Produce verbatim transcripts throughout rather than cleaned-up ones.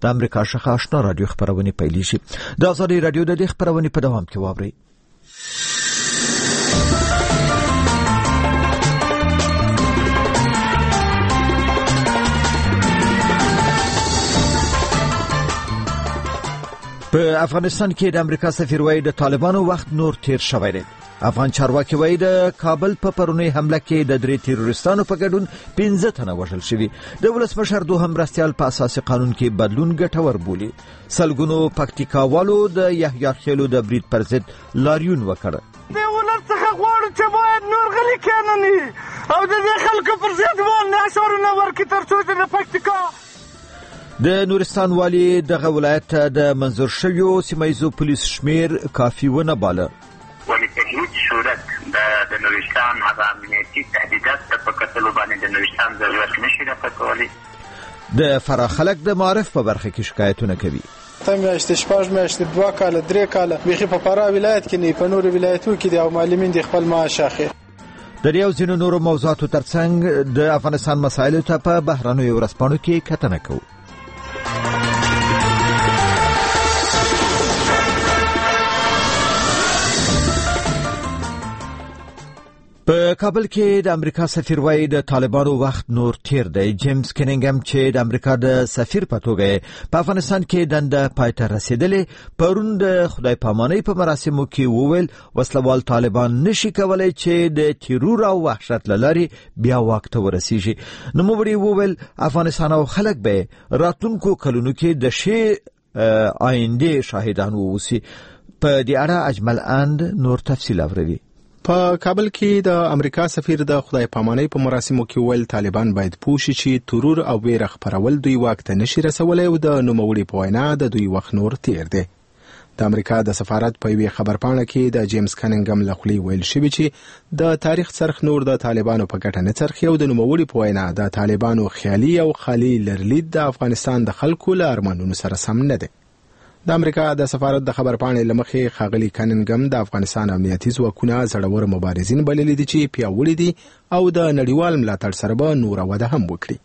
د امریکا څخه آشنا رادیو خبرونه پیل شي. د آزادي رادیو د دې خبرونه په دوام کې واوري. په افغانستان کې د امریکا سفیر وایي د طالبانو وخت نور تیر شوی دی. افغان چارواکي وایي د کابل په پرونی حمله کې د درې تیروریستانو په ګډون پنځه تنه وژل شوي. د ولسمشر دوهم مرستیال په اساسي قانون کې بدلون ګټور بولي. سلګونو پکتیکاوالو د یحیی خیلو د برید پر ضد لاریون وکړ. د ولر څخه غواړو چې باید نور غلي کېنني او د دې خلکو پر ضد باندې اشارونه ورکړي تر څو د پکتیکا د نورستان والی دغه ولایت د منظور شویو سیمایزو پولیس شمیر کافي ونه باله. ولی په هیڅ صورت د نورستان هغه امنیتي تهدیدات په کتلو باندې د نورستان ضرورت نشي راپاتولی. د فراه خلک د معرف په برخه کې شکایتونه کوي. ته میاشتې شپږ میاشتې دوه کاله درې کاله بیخي په فراه ولایت کې نه په نور ولایتو کې د معلمین د خپل معاش اخلي. د یو ځینو نورو موضوعاتو ترڅنګ د افغانستان مسایلو ته په بهرنیو ورځپاڼو کې کتنه کوو. په کابل کې د امریکا سفیر وایي د طالبانو وخت نور تیر دی. جیمز کنینګم چې د امریکا د سفیر په توګه په افغانستان کې دنده پای ته رسیدلې پرون د خدای پامانۍ په مراسمو کې وویل وسلوال طالبان نشي کولای چې د تیرور او وحشت لاري بیا واک ته ورسیږي. نوموړي وویل افغانستان او خلک به راتلونکو کلونو کې د شی آینده شاهدان ووسی. په دې اړه اجمل اند نور تفصیل اوري. په کابل کې د امریکا سفیر د خدای پامانۍ په مراسمو کې ویل طالبان باید پوه شي چې ترور او ویره خپرول دوی واک ته نشي رسولای او د نوموړي په وینا د دوی وخت نور تیر دی. د امریکا د سفارت په یوه خبرپاڼه کې د جیمز کنینګم لخوا ویل شوی چې د تاریخ څرخ نور د طالبانو په ګټه نه څرخي او د نوموړي په وینا د طالبانو خیالي او خالي لرلید د افغانستان د خلکو له ارمانونو سره سم نه دی. د امریکا د سفارت د خبرپاڼې لمخې خاغلی کنینګم د افغانستان امنیتي ځواکونه زړور مبارزین بللي دي چې پیاوړي دي او د نړیوال ملاتړ سره به نور وده هم وکړي.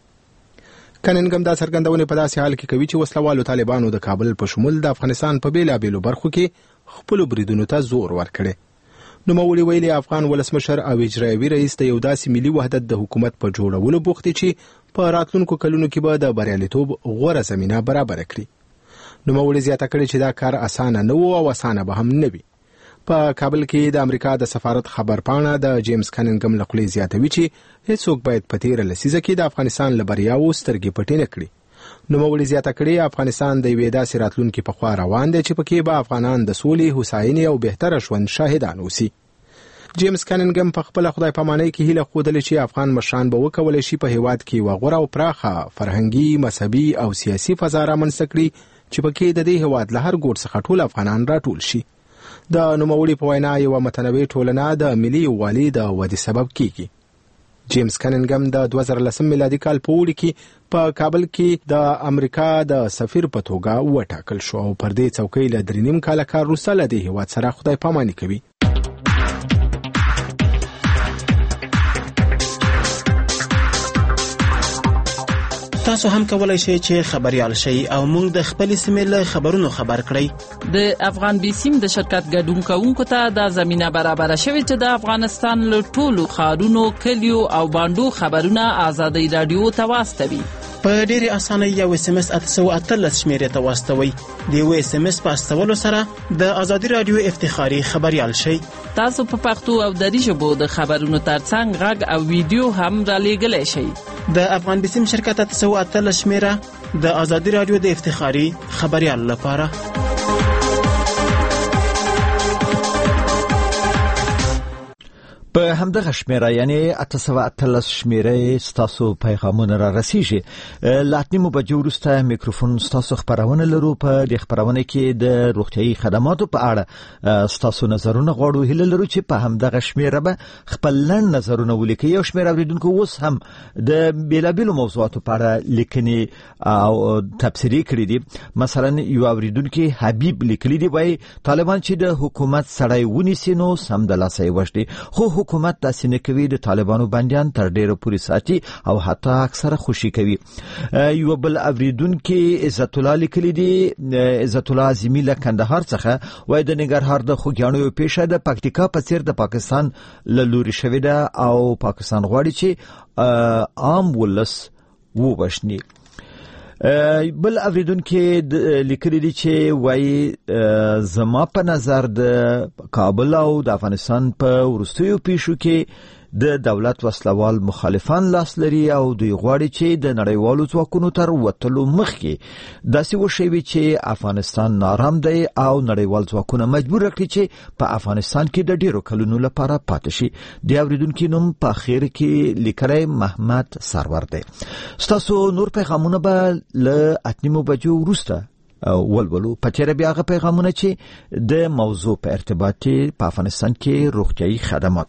کنینګم دا څرګندونه په داسې حال کې کوي چې وسلوالو طالبانو د کابل په شمول د افغانستان په بیلابېلو برخو کې خپل بریدونو ته زور ورکړي. نوموړي ویلي افغان ولسمشر او اجرایوي رئیس د یو داسې ملي وحدت د حکومت په جوړولو بوخت دي چې په راتلونکو کلونو کې به د بریالیتوب غوره زمینه برابر کړي. نوموړي زیاته کړې چې دا کار اسانه نه و او اسانه به هم نه وي. په کابل کې د امریکا د سفارت خبرپاڼه د جیمز کنینګم لخوا زیاتوي چې هیڅوک باید په تیره لسیزه کې د افغانستان له بریاوو سترګې پټې نه کړي. نوموړي زیاته کړې افغانستان د یوې داسې راتلونکي په خوا روان دی چې پکې به افغانان د سولې، هوساینې او بهتره ژوند شاهدان اوسي. جیمز کنینګم په خپل خدای پامانۍ کې هیله خوده چې افغان مشران به وکولای شي په هیواد کې وغوره او پراخه فرهنګي، مذهبي او سیاسي فضا رامنځته کړي چې پکې د دې هیواد له هر ګوټ څخه ټول افغانان راټول شي. د نوموړي په وینا یوه متنوع ټولنه د ملي یووالي د ودې سبب کیږي. جیمز کنینګم د دوه زره لسم میلادي کال په اوړي کې په کابل کې د امریکا د سفیر په توګه وټاکل شو او پر دې څوکۍ له درې نیم کاله کار وروسته له دې هیواد سره خدای پاماني کوي. تاسو هم کولای شئ چې خبريال شئ او موږ د خپل سیمې له خبرونو خبر کړئ. د افغان بي سیم د شرکت ګډون کوونکو ته د زمينه برابر شوی چې د افغانستان له ټولو ښارونو، کلیو او باندو خبرونه آزادي رادیو ته واستوي. په ډېر اسانه یو اس ام اس اته سوه اتلس شمیرې ته واستوي. د یو اس ام اس په استولو سره د آزادي رادیو افتخاري خبريال شئ. تاسو په پښتو او دری ژبو د خبرونو ترڅنګ غږ او ویډیو هم را لېږلی شئ. د افغان بسیم شرکت اته سوه اتلس شمیره د آزادي رادیو د افتخاري خبريال لپاره. په همدغه شمیره یعنی اته سوه اتلس شمیره ستاسو پیغامونه را رسیږي. لاتنیمو بجو وروسته میکروفون ستاسو خبرونه لرو. په دې خبرونه کې د روغتيایي خدماتو په اړه ستاسو نظرونه غواړو. هیله لرو چې په همدغه شمیره به خپل لنډ نظرونه ولیکئ. یو شمېر اوریدونکو اوس هم د بیلابیلو موضوعاتو په اړه لیکنې او تبصرې کړې دي. مثلا یو اوریدونکو حبیب لیکلی دی وایي طالبان چې د حکومت سړی ونیسي نو سم د لاسه وشدي، خو حکومت داسې نه کوي، د طالبانو بندیان تر ډیره پورې ساتي او حتی اکثره خوشي کوي. یو بل اوریدونکو عزت الله لیکلی دی، عزت الله اعظمي له کندهار څخه وایي د ننګرهار د خوږیاڼیو پیښه د پکتیکا په څیر د پاکستان له لوري شوې ده او پاکستان غواړي چې عام ولس وبښني. بل اوریدونکو لیکلی دی چې وایي زما په نظر د کابل او د افغانستان په وروستیو پیښو کې د دولت وسلوال مخالفان لاس لري او دوی غواړي چې د نړیوالو ځواکونو تر وتلو مخکې داسې وشوي چې افغانستان نارام دی او نړیوال ځواکونه مجبور کړي چې په افغانستان کې د ډیرو کلونو لپاره پاتې شي. د اوریدونکو نوم په اخر کې لیکلی محمد سرور دی. ستاسو نور پیغامونه به له اتنیمو بجو وروسته ولولو. په تیره بیا هغه پیغامونه چې د موضوع په ارتباط په افغانستان کې روغتیايي خدمات.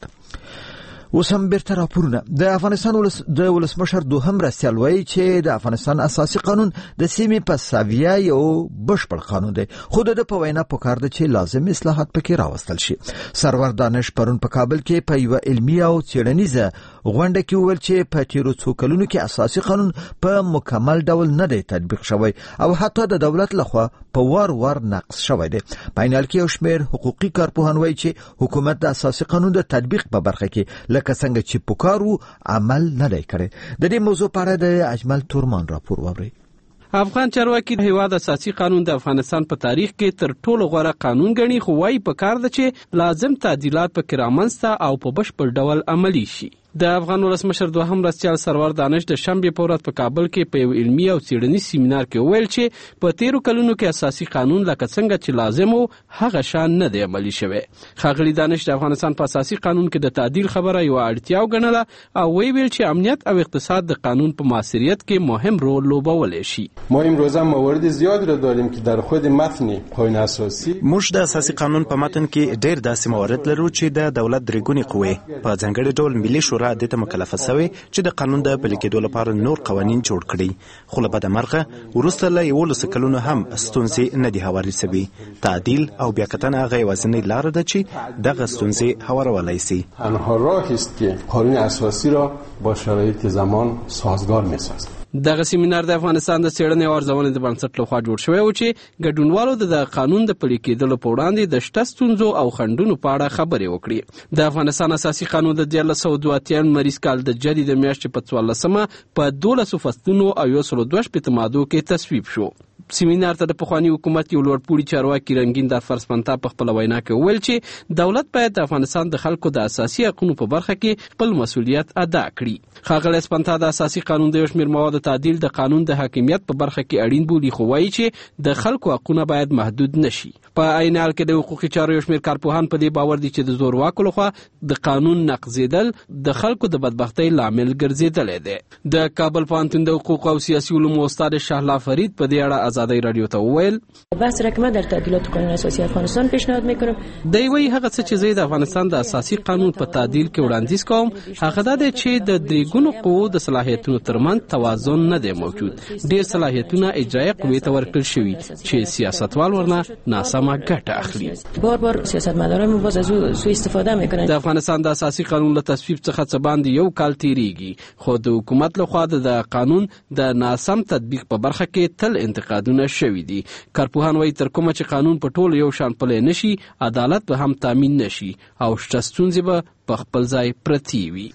اوس هم بیرته راپورونه. د افغانستان ولس د ولسمشر دوهم مرستیال وایي چې د افغانستان اساسي قانون د سیمې په ساویه یو بشپړ قانون دی، خو د په وینا پکار ده چې لازم اصلاحات پکې راوستل شي. سرور دانش پرون په کابل کې په یو علمي او څېړنیزه غونډه کې وویل چې په تیرو څو کلونو کې اساسي قانون په مکمل ډول نه دی تطبیق شوی او حتی د دولت لخوا په وار وار نقض شوی دی. په عین حال کې یو شمېر حقوقي کارپوهان وایي چې حکومت د اساسي قانون د تطبیق په برخه کې لکه څنګه چې پکارو عمل نه دی کړی. د دې موضوع په اړه د اجمل تورمان راپور واورئ. افغان چارواکي د هیواد اساسي قانون د افغانستان په تاریخ کې تر ټولو غوره قانون ګڼي، خو وايي پکار ده چې لازم تعدیلات پکې رامنځته او په بشپړ ډول عملي شي. د افغان ولسمشر دوهم مرستیال سرور دانش د شنبې په ورځ په کابل کې په یو علمي او څېړنیز سیمینار کې وویل چې په تیرو کلونو کې اساسي قانون لکه څنګه چې لازم وو هغه شان نه دی عملي شوی. ښاغلي دانش د افغانستان په اساسي قانون کې د تعدیل خبره یو اړتیا وګڼله او ویل چې امنیت او اقتصاد د قانون په مؤثریت کې مهم رول لوبولی شي. ما امروز هم موارد زیادی را داریم که در خود متن قانون اساسی موږ د اساسي قانون په متن کې ډېر داسې موارد لرو چې د دولت درې ګونې قوې په ځانګړي ډول ملي شورا د ته مکلفه شوی چې د قانون د پلي کېدو لپاره نور قوانین جوړ کړي، خو له بده مرغه وروسته له یولسو کلونو هم ستونزې نه دي هوارې شوي. تعدیل او بیاکتنه هغه یوازینۍ لاره ده چې دغه ستونزې هوارولی سي. تنها راهی است که قانون اساسی را با شرایط زمان سازگار می‌سازد. دغه سیمینار د افغانستان د څېړنې او ارزونې د بنسټ لخوا جوړ شوی و چې ګډونوالو د قانون د پلي کېدلو په وړاندې د شته ستونزو او خنډونو په اړه خبرې وکړي. د افغانستان اساسي قانون د دیارلس سوه دوه اتیا لمریز کال د جدي د میاشتې په څوارلسمه په دولسو فصلونو او یو سلو دوه شپېته مادو کې تصویب شو. سیمینار ته د پخواني حکومت یو لوړپوړي چارواکي رنګین دادفرس پنتا په خپله وینا کې وویل چې دولت باید د افغانستان د خلکو د اساسي حقوقو په برخه کې خپل مسؤلیت ادا کړي. ښاغلی سپنتا د اساسي قانون د یو شمېر موادو تعدیل د قانون د حاکمیت په برخه کې اړین بولي، خو وایي چې د خلکو حقونه باید محدود نشي. په عین حال کې د حقوقي چارو یو شمېر کارپوهان په دې باور دي چې د زورواکو لخوا د قانون نقضېدل د خلکو د بدبختۍ لامل ګرځېدلی دی. د کابل پوهنتون د حقوق او سیاسي علومو استاد شهلا فرید په دې اړه آزادۍ رادیو ته وویل بحث را که ما در تعدیلات قانون اساسی افغانستان پیشنهاد میکنم. دی وایي هغه څه چې زه د افغانستان د اساسي قانون په تعدیل کې وړاندیز کوم هغه دا دی چې د درې ګونو قوو د صلاحیتونو ترمنځ توازن نه دی موجود. ډېر صلاحیتونه اجرایي قوې ته ورکړل شوي چې سیاستوال ورنه ناسمه ګټه اخلي. بار بار سیاستمداران باز از او سوء استفاده میکنن. د افغانستان د اساسي قانون له تصویب څخه څه باندې یو کال تیریږي، خو د حکومت لخوا د قانون د ناسم تطبیق په برخه کې تل انتقادونه شوي دي. کارپوهان وایي تر کومه چې قانون په ټولو یو شان پلی نشي، عدالت به هم تامین نشي او شته ستونزې به په خپل ځای پرتې وي.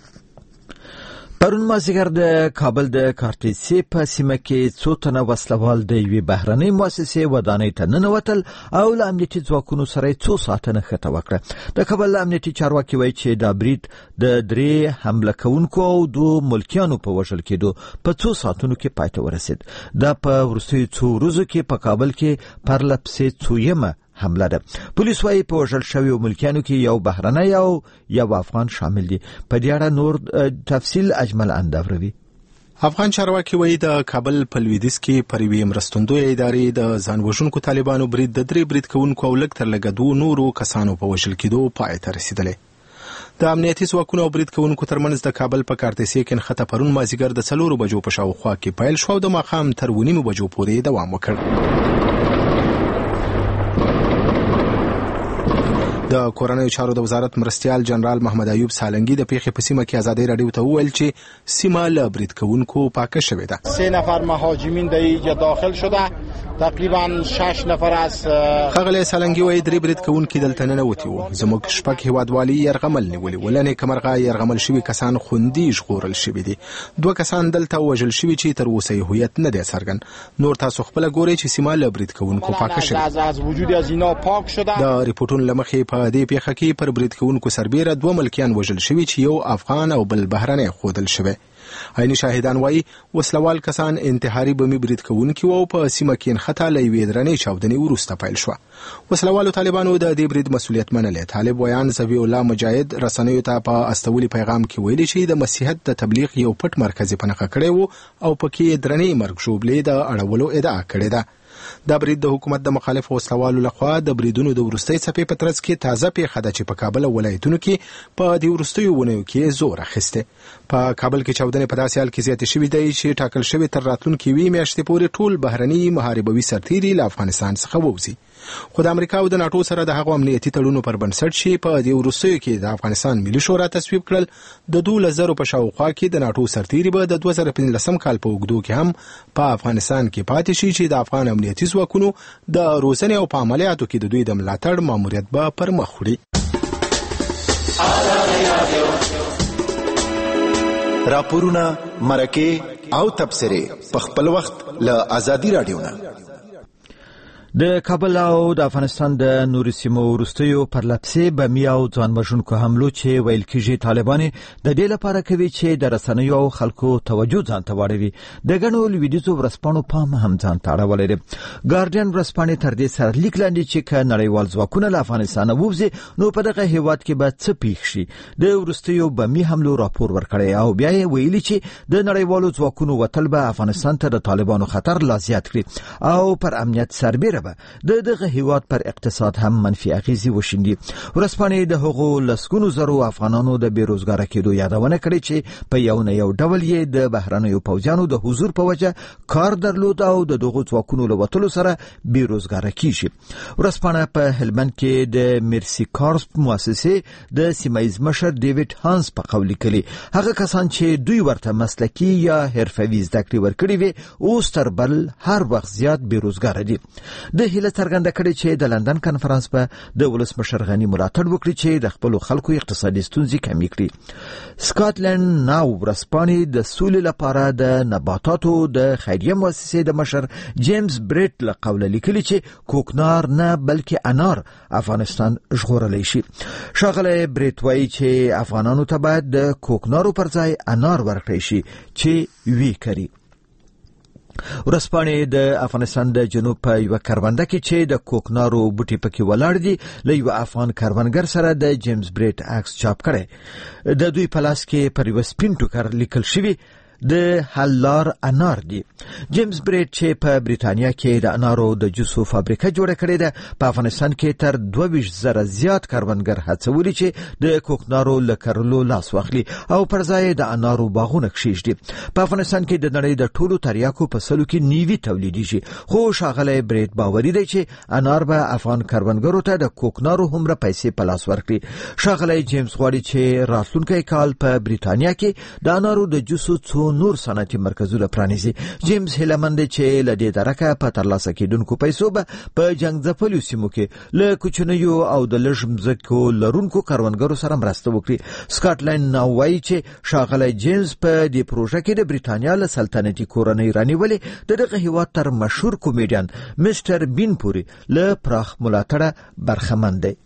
پرون مازدیګر د کابل د کارتیسي په سیمه کې څو تنه وسلوال د یوې بهرنۍ مؤسسې ودانۍ ته ننوتل او له امنیتي ځواکونو سره څو ساعته نښته وکړه. د کابل امنیتي چارواکي وایي چې دا برید د درې حمله کوونکو او دوه ملکیانو په وژل کېدو په څو ساعتونو کې پای ته ورسېد. دا په وروستیو څو ورځو کې په کابل کې پرله پسې څویمه حمله ده. پولیس وايي په وژل شویو ملکیانو کې یو بهرنی او یو افغان شامل دي. په دې اړه نور تفصیل اجمل اندوروي. افغان چارواکي وایي د کابل په لویدیځ کې پر یوې مرستندویه ادارې د ځان وژونکو طالبانو برید د درې برید کوونکو او لږ تر لږه دوه نورو کسانو په وژل کېدو پای ته رسېدلی. د امنیتي ځواکونو او برید کوونکو ترمنځ د کابل په کارتیسي کې نښته پرون مازدیګر د څلورو بجو په شاوخوا کې پیل شو او د ماښام تر اوه نیمو بجو پورې دوام وکړ. د کورنیو چارو د وزارت مرستیال جنرال محمد ایوب سالنګي د پیښې په سیمه کې ازادي رادیو ته وویل چې سیمه له برید کوونکو پاکه شوې ده. سه نفر مهاجمین در اینجا داخل شده، تقریبا شش نفر از ښاغلی سالنګي وایي درې برید کوونکي دلته ننوتي وو. زموږ شپږ هیوادوالي یرغمل نیولي وو. له نیکمرغه یرغمل شوي کسان خوندي ژغورل شوي دي. دوه کسان دلته وژل شوي چې تر اوسه یې هویت نه دی څرګند. نور تاسو خپله ګورئ چې سیمه له برید کوونکو پاکه شوې. از وجود از اینا پاک شده. د ریپورټونو له مخې په دې پیښه کې پر برید کوونکو سربیره دوه ملکیان وژل شوي چې یو افغان او بل بهرنی ښودل شوی. عیني شاهدان وایي وسلوال کسان انتحاري بمي برید کوونکي وو. په سیمه کې نښته له یوې درنې چاودنې وروسته پیل شوه. وسلوالو طالبانو د دې برید مسؤلیت منلی. طالب ویان زوی الله مجاهد رسنیو ته په استولي پیغام کې ویلي چې د مسیحیت د تبلیغ یو پټ مرکز یې په نښه کړی وو او پکې درنې مرګ ژوبلې د اړولو ادعا کړې ده. دا برید د حکومت د مخالف وسلوالو لخوا د بریدونو د وروستۍ څپې په ترڅ کې تازه پیښه ده چې په کابل ولایتونو کې په دې وروستیو اونیو کې زور اخیسته. په کابل کې چاودنې په داسې حال کې زیاتې شوې دي چې ټاکل شوی تر راتلونکي وی میاشتې پورې ټول بهرني محاربوي سرتیري له افغانستان څخه ووځي. خو د امریکا او د ناتو سره د هغو امنیتي تړونونو پر بنسټ چې په دې وروستیو کې د افغانستان ملي شورا تصویب کړل، د دولس زرو په شاوخوا کې د ناتو سرتیري به د دوه زره پنځلسم کال په اوږدو کې هم په افغانستان کې پاتې شي چې د افغان امنیتي ځواکونو د روزنې او په عملیاتو کې د دوی د ملاتړ ماموریت به پر مخ وړي. راپورونه، مرکې او تبصرې په خپل وخت له آزادي رادیو نه. د کابل او د افغانستان د نورو سیمو وروستیو پرلپسې بمي او ځانوژونکو حملو چې ویل کېږي طالبان د دې لپاره کوي چې د رسنیو او خلکو توجه ځان ته واړوي. د ګڼو لویدیځو ورځپاڼو پام هم ځان ته اړولی دی. ګارډین ورځپاڼې تر دې سره لیک لاندې چې که نړیوال ځواکونه له افغانستانه ووځي نو په دغه هیواد کې به څه پیښ شي. د وروستیو بمي حملو راپور ورکړی او بیا یې ویلي چې د نړیوالو ځواکونو وتل به افغانستان ته د طالبانو خطر لا زیات کړي او پر امنیت سربیره د دغه هیواد پر اقتصاد هم منفي اغیزې وشیندي. ورځپاڼې د هغو لسګونو زرو افغانانو د بیروزګاره کېدو یادونه کړې چې په یو نه یو ډول یې د بهرنیو پوځیانو د حضور په وجه کار درلود او د دغو ځواکونو له وتلو سره بیروزګاره کیږي. ورځپاڼه په هلمند کې د میرسي کارس مؤسسې د سیمایز مشر ډیوډ هانس په قول لیکلي هغه کسان چې دوی ورته مسلکي یا حرفوي زده کړې ورکړي وي اوس تر بل هر وخت زیات بیروزګاره دي. د هیله څرګنده کړې چې د لندن کنفرانس په د ولسمشر غني ملاتړ وکړي چې د خپل خلکو اقتصادي ستونزې کمې کړي. سکاټلند ناو ورځپاڼې د سولې لپاره د نباتاتو د خیریه مؤسسې د مشر جیمز بریټ له قوله لیکلي چې کوکنار نه بلکې انار افغانستان ژغورلی شي. ښاغلی بریټ وایي چې افغانانو ته باید د کوکنارو پر ځای انار ورکړی شي چې وی کړي. ورځپاڼې د افغانستان د جنوب په یوه کرونده کې چې د کوکنارو بوټي پکې ولاړ دي له یوه افغان کروندګر سره د جیمز بریټ عکس چاپ کړی. د دوی په لاس کې پر یوه سپین ټوکر لیکل شوي د حلار انار دي. جیمز بریټ چې په بریتانیا کې د انارو د جوسو فابریکه جوړه کړې ده په افغانستان کې تر دوه ویشت زره زیات کروندګر هڅولي چې د کوکنارو له کرلو لاس واخلي او پر ځای د انارو باغونه کښیږدي. په افغانستان کې د نړۍ د ټولو تریاکو په سلو کې نیوي تولیدیږي خو ښاغلی بریټ باوري دی چې انار به افغان کروندګرو ته د کوکنارو هومره پیسې په لاس ورکړي. ښاغلی جیمز غواړي چې راتلونکی کال په بریتانیا کې د انارو د جوسو څو نور صنعتي مرکزونه پرانیزي. جیمز هیلمند چې له دې درکه په ترلاسه کېدونکو پیسو به په جنګ ځپلیو سیمو کې له کوچنیو او د لږ مځکو لرونکو کروندګرو سره مرسته وکړي. سکاټلند ناو وایي چې ښاغلی جیمز په دې پروژه کې د بریتانیا له سلطنتي کورنۍ رانیولې د دغه هیواد تر مشهور کومیډین مسټر بین پورې له پراخ ملاتړه برخمن دی.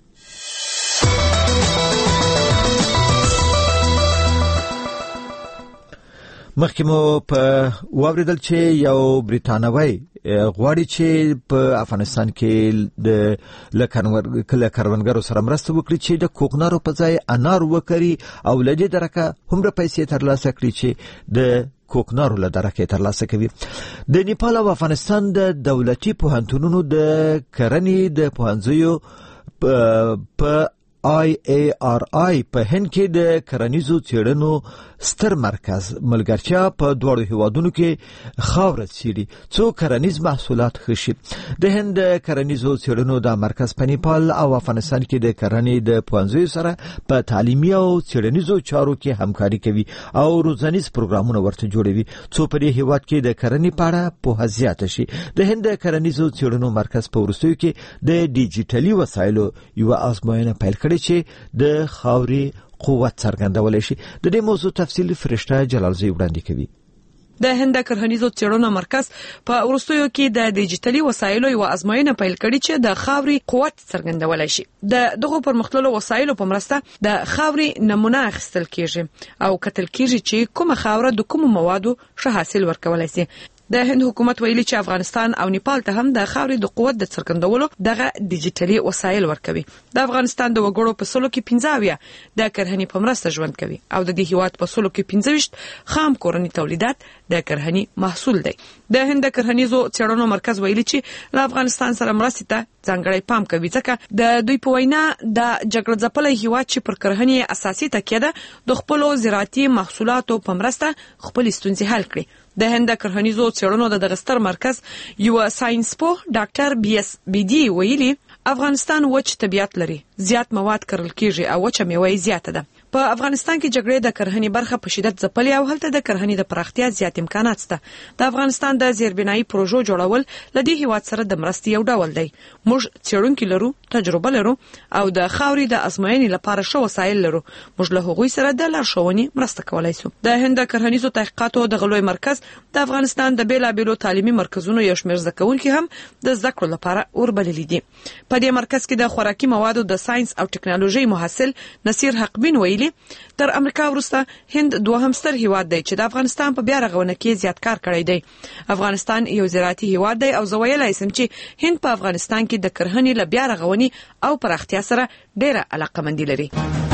مخکې مو په واوریدل چې یو بریتانوی غواړي چې په افغانستان کې د کروندګرو سره مرسته وکړي چې د کوکنارو په ځای انار وکري او له دې درکه هومره پیسې ترلاسه کړي چې د کوکنارو له درکه ترلاسه کوي. د نیپال او افغانستان د دولتي پوهنتونونو د کرنې د پوهنځیو په آی ای آر آی په هند کې د کرنیزو څېړنو ستر مرکز ملګرتیا په دواړو هیوادونو کې خاوره څیړي څو کرنیز محصولات ښه شي. د هند کرنیزو څیړنو د مرکز په نیپال او افغانستان کې د کرنې د پوهنځیو سره په تعلیمي او څیړنیزو چارو کې همکاري کوي او روزنیز پروګرامونه ورته جوړوي څو په دې هیواد کې د کرنې په اړه پوهه زیاته شي. د هند کرنیزو څیړنو مرکز په وروستیو کې د ډیجیټلي وسایلو یو آزموینه پیل کړې چې د خاورې قوت څرګندولی شي. د دې موضوع تفصیل فرشته جلالزی وړاندې کوي. د هند کرنیزو څیړنو مرکز په وروستیو کې د ډیجیټلي وسایلو یو آزموینه پیل کړې چې د خاورې قوت څرګندولی شي. د دغه پرمختللو وسایلو په مرسته د خاورې نمونه اخیستل کیږي او کتل کیږي چې کومه خاوره د کومو موادو ښه حاصل ورکولای شي. د هند حکومت ویلي چې افغانستان او نیپال ته هم د خاورې د قوت د څرګندولو دغه ډیجیټلي وسایل ورکوي. د افغانستان د وګړو په سلو کې پنځه اویا د کرهنې په مرسته ژوند کوي او د دې هیواد په سلو کې پنځه ویشت خام کورني تولیدات د کرهنې محصول دی. د هند کرهنیزو څیړنو مرکز ویلي چې له افغانستان سره مرستې ته ځانګړی پام کوي ځکه د دوی په وینا د جګړه ځپلي هیواد چې پر کرهنې اساسي تکیه ده د خپلو زراعتي محصولاتو په مرسته خپل ستونزې حل کړي. د هند کرهنیزو څیړنو د دغه ستر مرکز یو ساينس پوه ډاکټر بي اس بي دي ویلي افغانستان وچ طبيعت لري، زیات مواد کرل کیږي او وچه میوه زیاته ده. په افغانستان کې جګړې د کرهنې برخه په شدت ځپلې او هلته د کرهنې د پراختیا زیات امکانات شته. د افغانستان د زیربنایي پروژو جوړول لدی هیواد سره د مرستې یو ډول دی. موږ څېړونکي لرو، تجربه لرو او د خاورې د ازموینې لپاره ښه وسایل لرو. موږ له هغوی سره د لارښوونې مرسته کولای شو. د هند کرهنیزو تحقیقاتو د غلوی مرکز د افغانستان د بیلابیلو تعلیمي مرکزونو یو شمېر زده کوونکي هم د زده کړو لپاره اوربللي دي. په دې مرکز کې د خوراکي موادو د ساينس او ټکنالوژي محصل نصیر حقبین ویلي تر امریکا وروسته هند دوهم ستر هیواد دی چې د افغانستان په بیا رغونه کې زیات کار کړی دی. افغانستان یو زراعتي هیواد دی او زه ویلای شم چې هند په افغانستان کې د کرهنې له بیا رغونې او پراختیا سره ډېره علاقه‌مندي لري.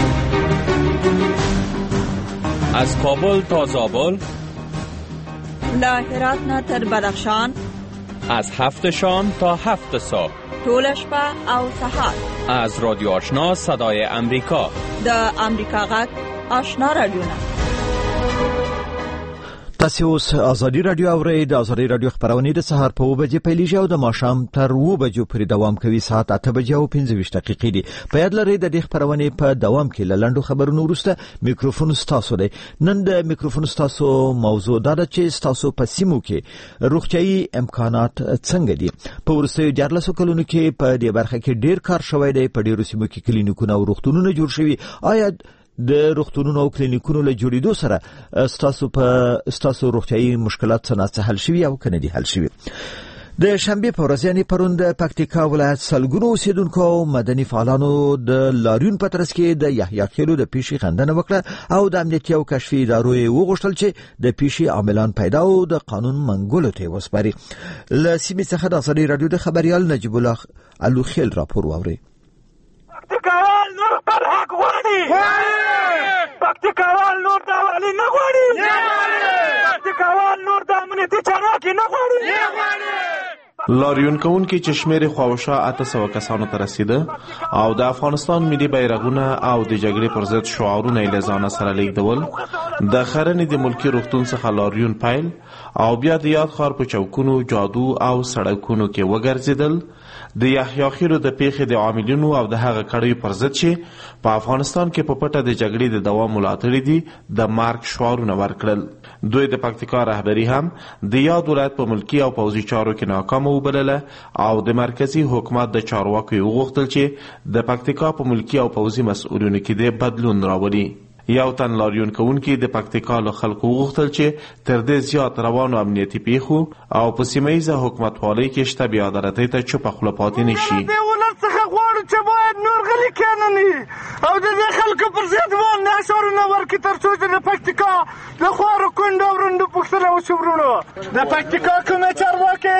از کابل تا زابل، له هرات نه تر بدخشان، از هفت شام تا هفت صبح، طول شپه او سحر، از رادیو آشنا صدای امریکا، د امریکا غږ آشنا رادیوونه. تاسو اوس ازادي رادیو اورئ. د ازادي رادیو خبرونه د سهار په اوه بجې پیلېږي او د ماښام تر اوه بجو پورې دوام کوي. ساعت اته بجې او پنځه ویشت دقیقې دي. په یاد لرئ د دې خبرونه په دوام کې له لنډو خبرونو وروسته میکروفون ستاسو دی. نن د میکروفون ستاسو موضوع دا ده چې ستاسو په سیمو کې روغتيایي امکانات څنګه دي. په ورستیو دیارلسو کلونو کې په دې برخه کې ډیر کار شوی دی. په ډیرو سیمو کې کلینیکونه او روغتونونه جوړ شوي. آیا د روغتونونو او کلینیکونو له جوړېدو سره ستاسو په ستاسو روغتيایي مشکلات څنګه حل شوي او کنه دي حل شوي؟ د شنبه په ورځ یعنی پرون د پکتیکا ولایت سلګونو اوسیدونکو او مدني فعالانو د لاریون په ترڅ کې د یحیی خیلو د پیشي خندنه وکړه او د امنیتي او کشفي ادارو وغوښتل چې د پیشي عاملان پیدا او د قانون منګولو ته وسپاري. له سیمې څخه د ازادي رادیو د خبريال نجیب الله الوخیل راپور واوري. پکتیکاوال نور پر حق غواړي، پکتیکاوال نور د والی نه غواړي، پکتیکاوال نور د امنیتي چارواکي نه غواړي. لاریون کوونکي چې شمېر خواوشا اته سوه کسانو ته رسیده او د افغانستان ملي بیرغونه او د جګړې پر ضد شعارونه یې له ځانه سره لیږدول. د خرنې د ملکي روغتون څخه لاریون پیل او بیا د یاد ښار په چوکونو، جادو او سړکونو کې وګرځېدل. د یحیی خیلو د پیښې د عاملینو او د هغه کړیو پر ضد چې په افغانستان کې په پټه د جګړې د دوام ملاتړي دي د مارک شعارونه ورکړل. دوی د پکتیکا رهبري هم د یاد ولایت په ملکی او پوځي چارو کې ناکامه وبلله او د مرکزی حکومت د چارواکو وغوښتل چې د پکتیکا په ملکی او پوځي مسؤلینو کې د بدلون راولي. یو تن لاریون کوونکي د پکتیکا له خلکو وغوښتل چې تر دې زیات روانو امنیتي پیښو او په سیمهییزه حکومتوالۍ کې شته بې عدالتۍ ته چوپه خوله پاتې نه شي. د ولس څخه غواړو چې باید نور غلي کېنني او د دې خلکو پر ضد باندې اشارونه ورکړي تر څو چې د پکتیکا د خوارو کونډو او رنډو پوښتنه وشي. ورونو د پکتیکا کومې چارواکي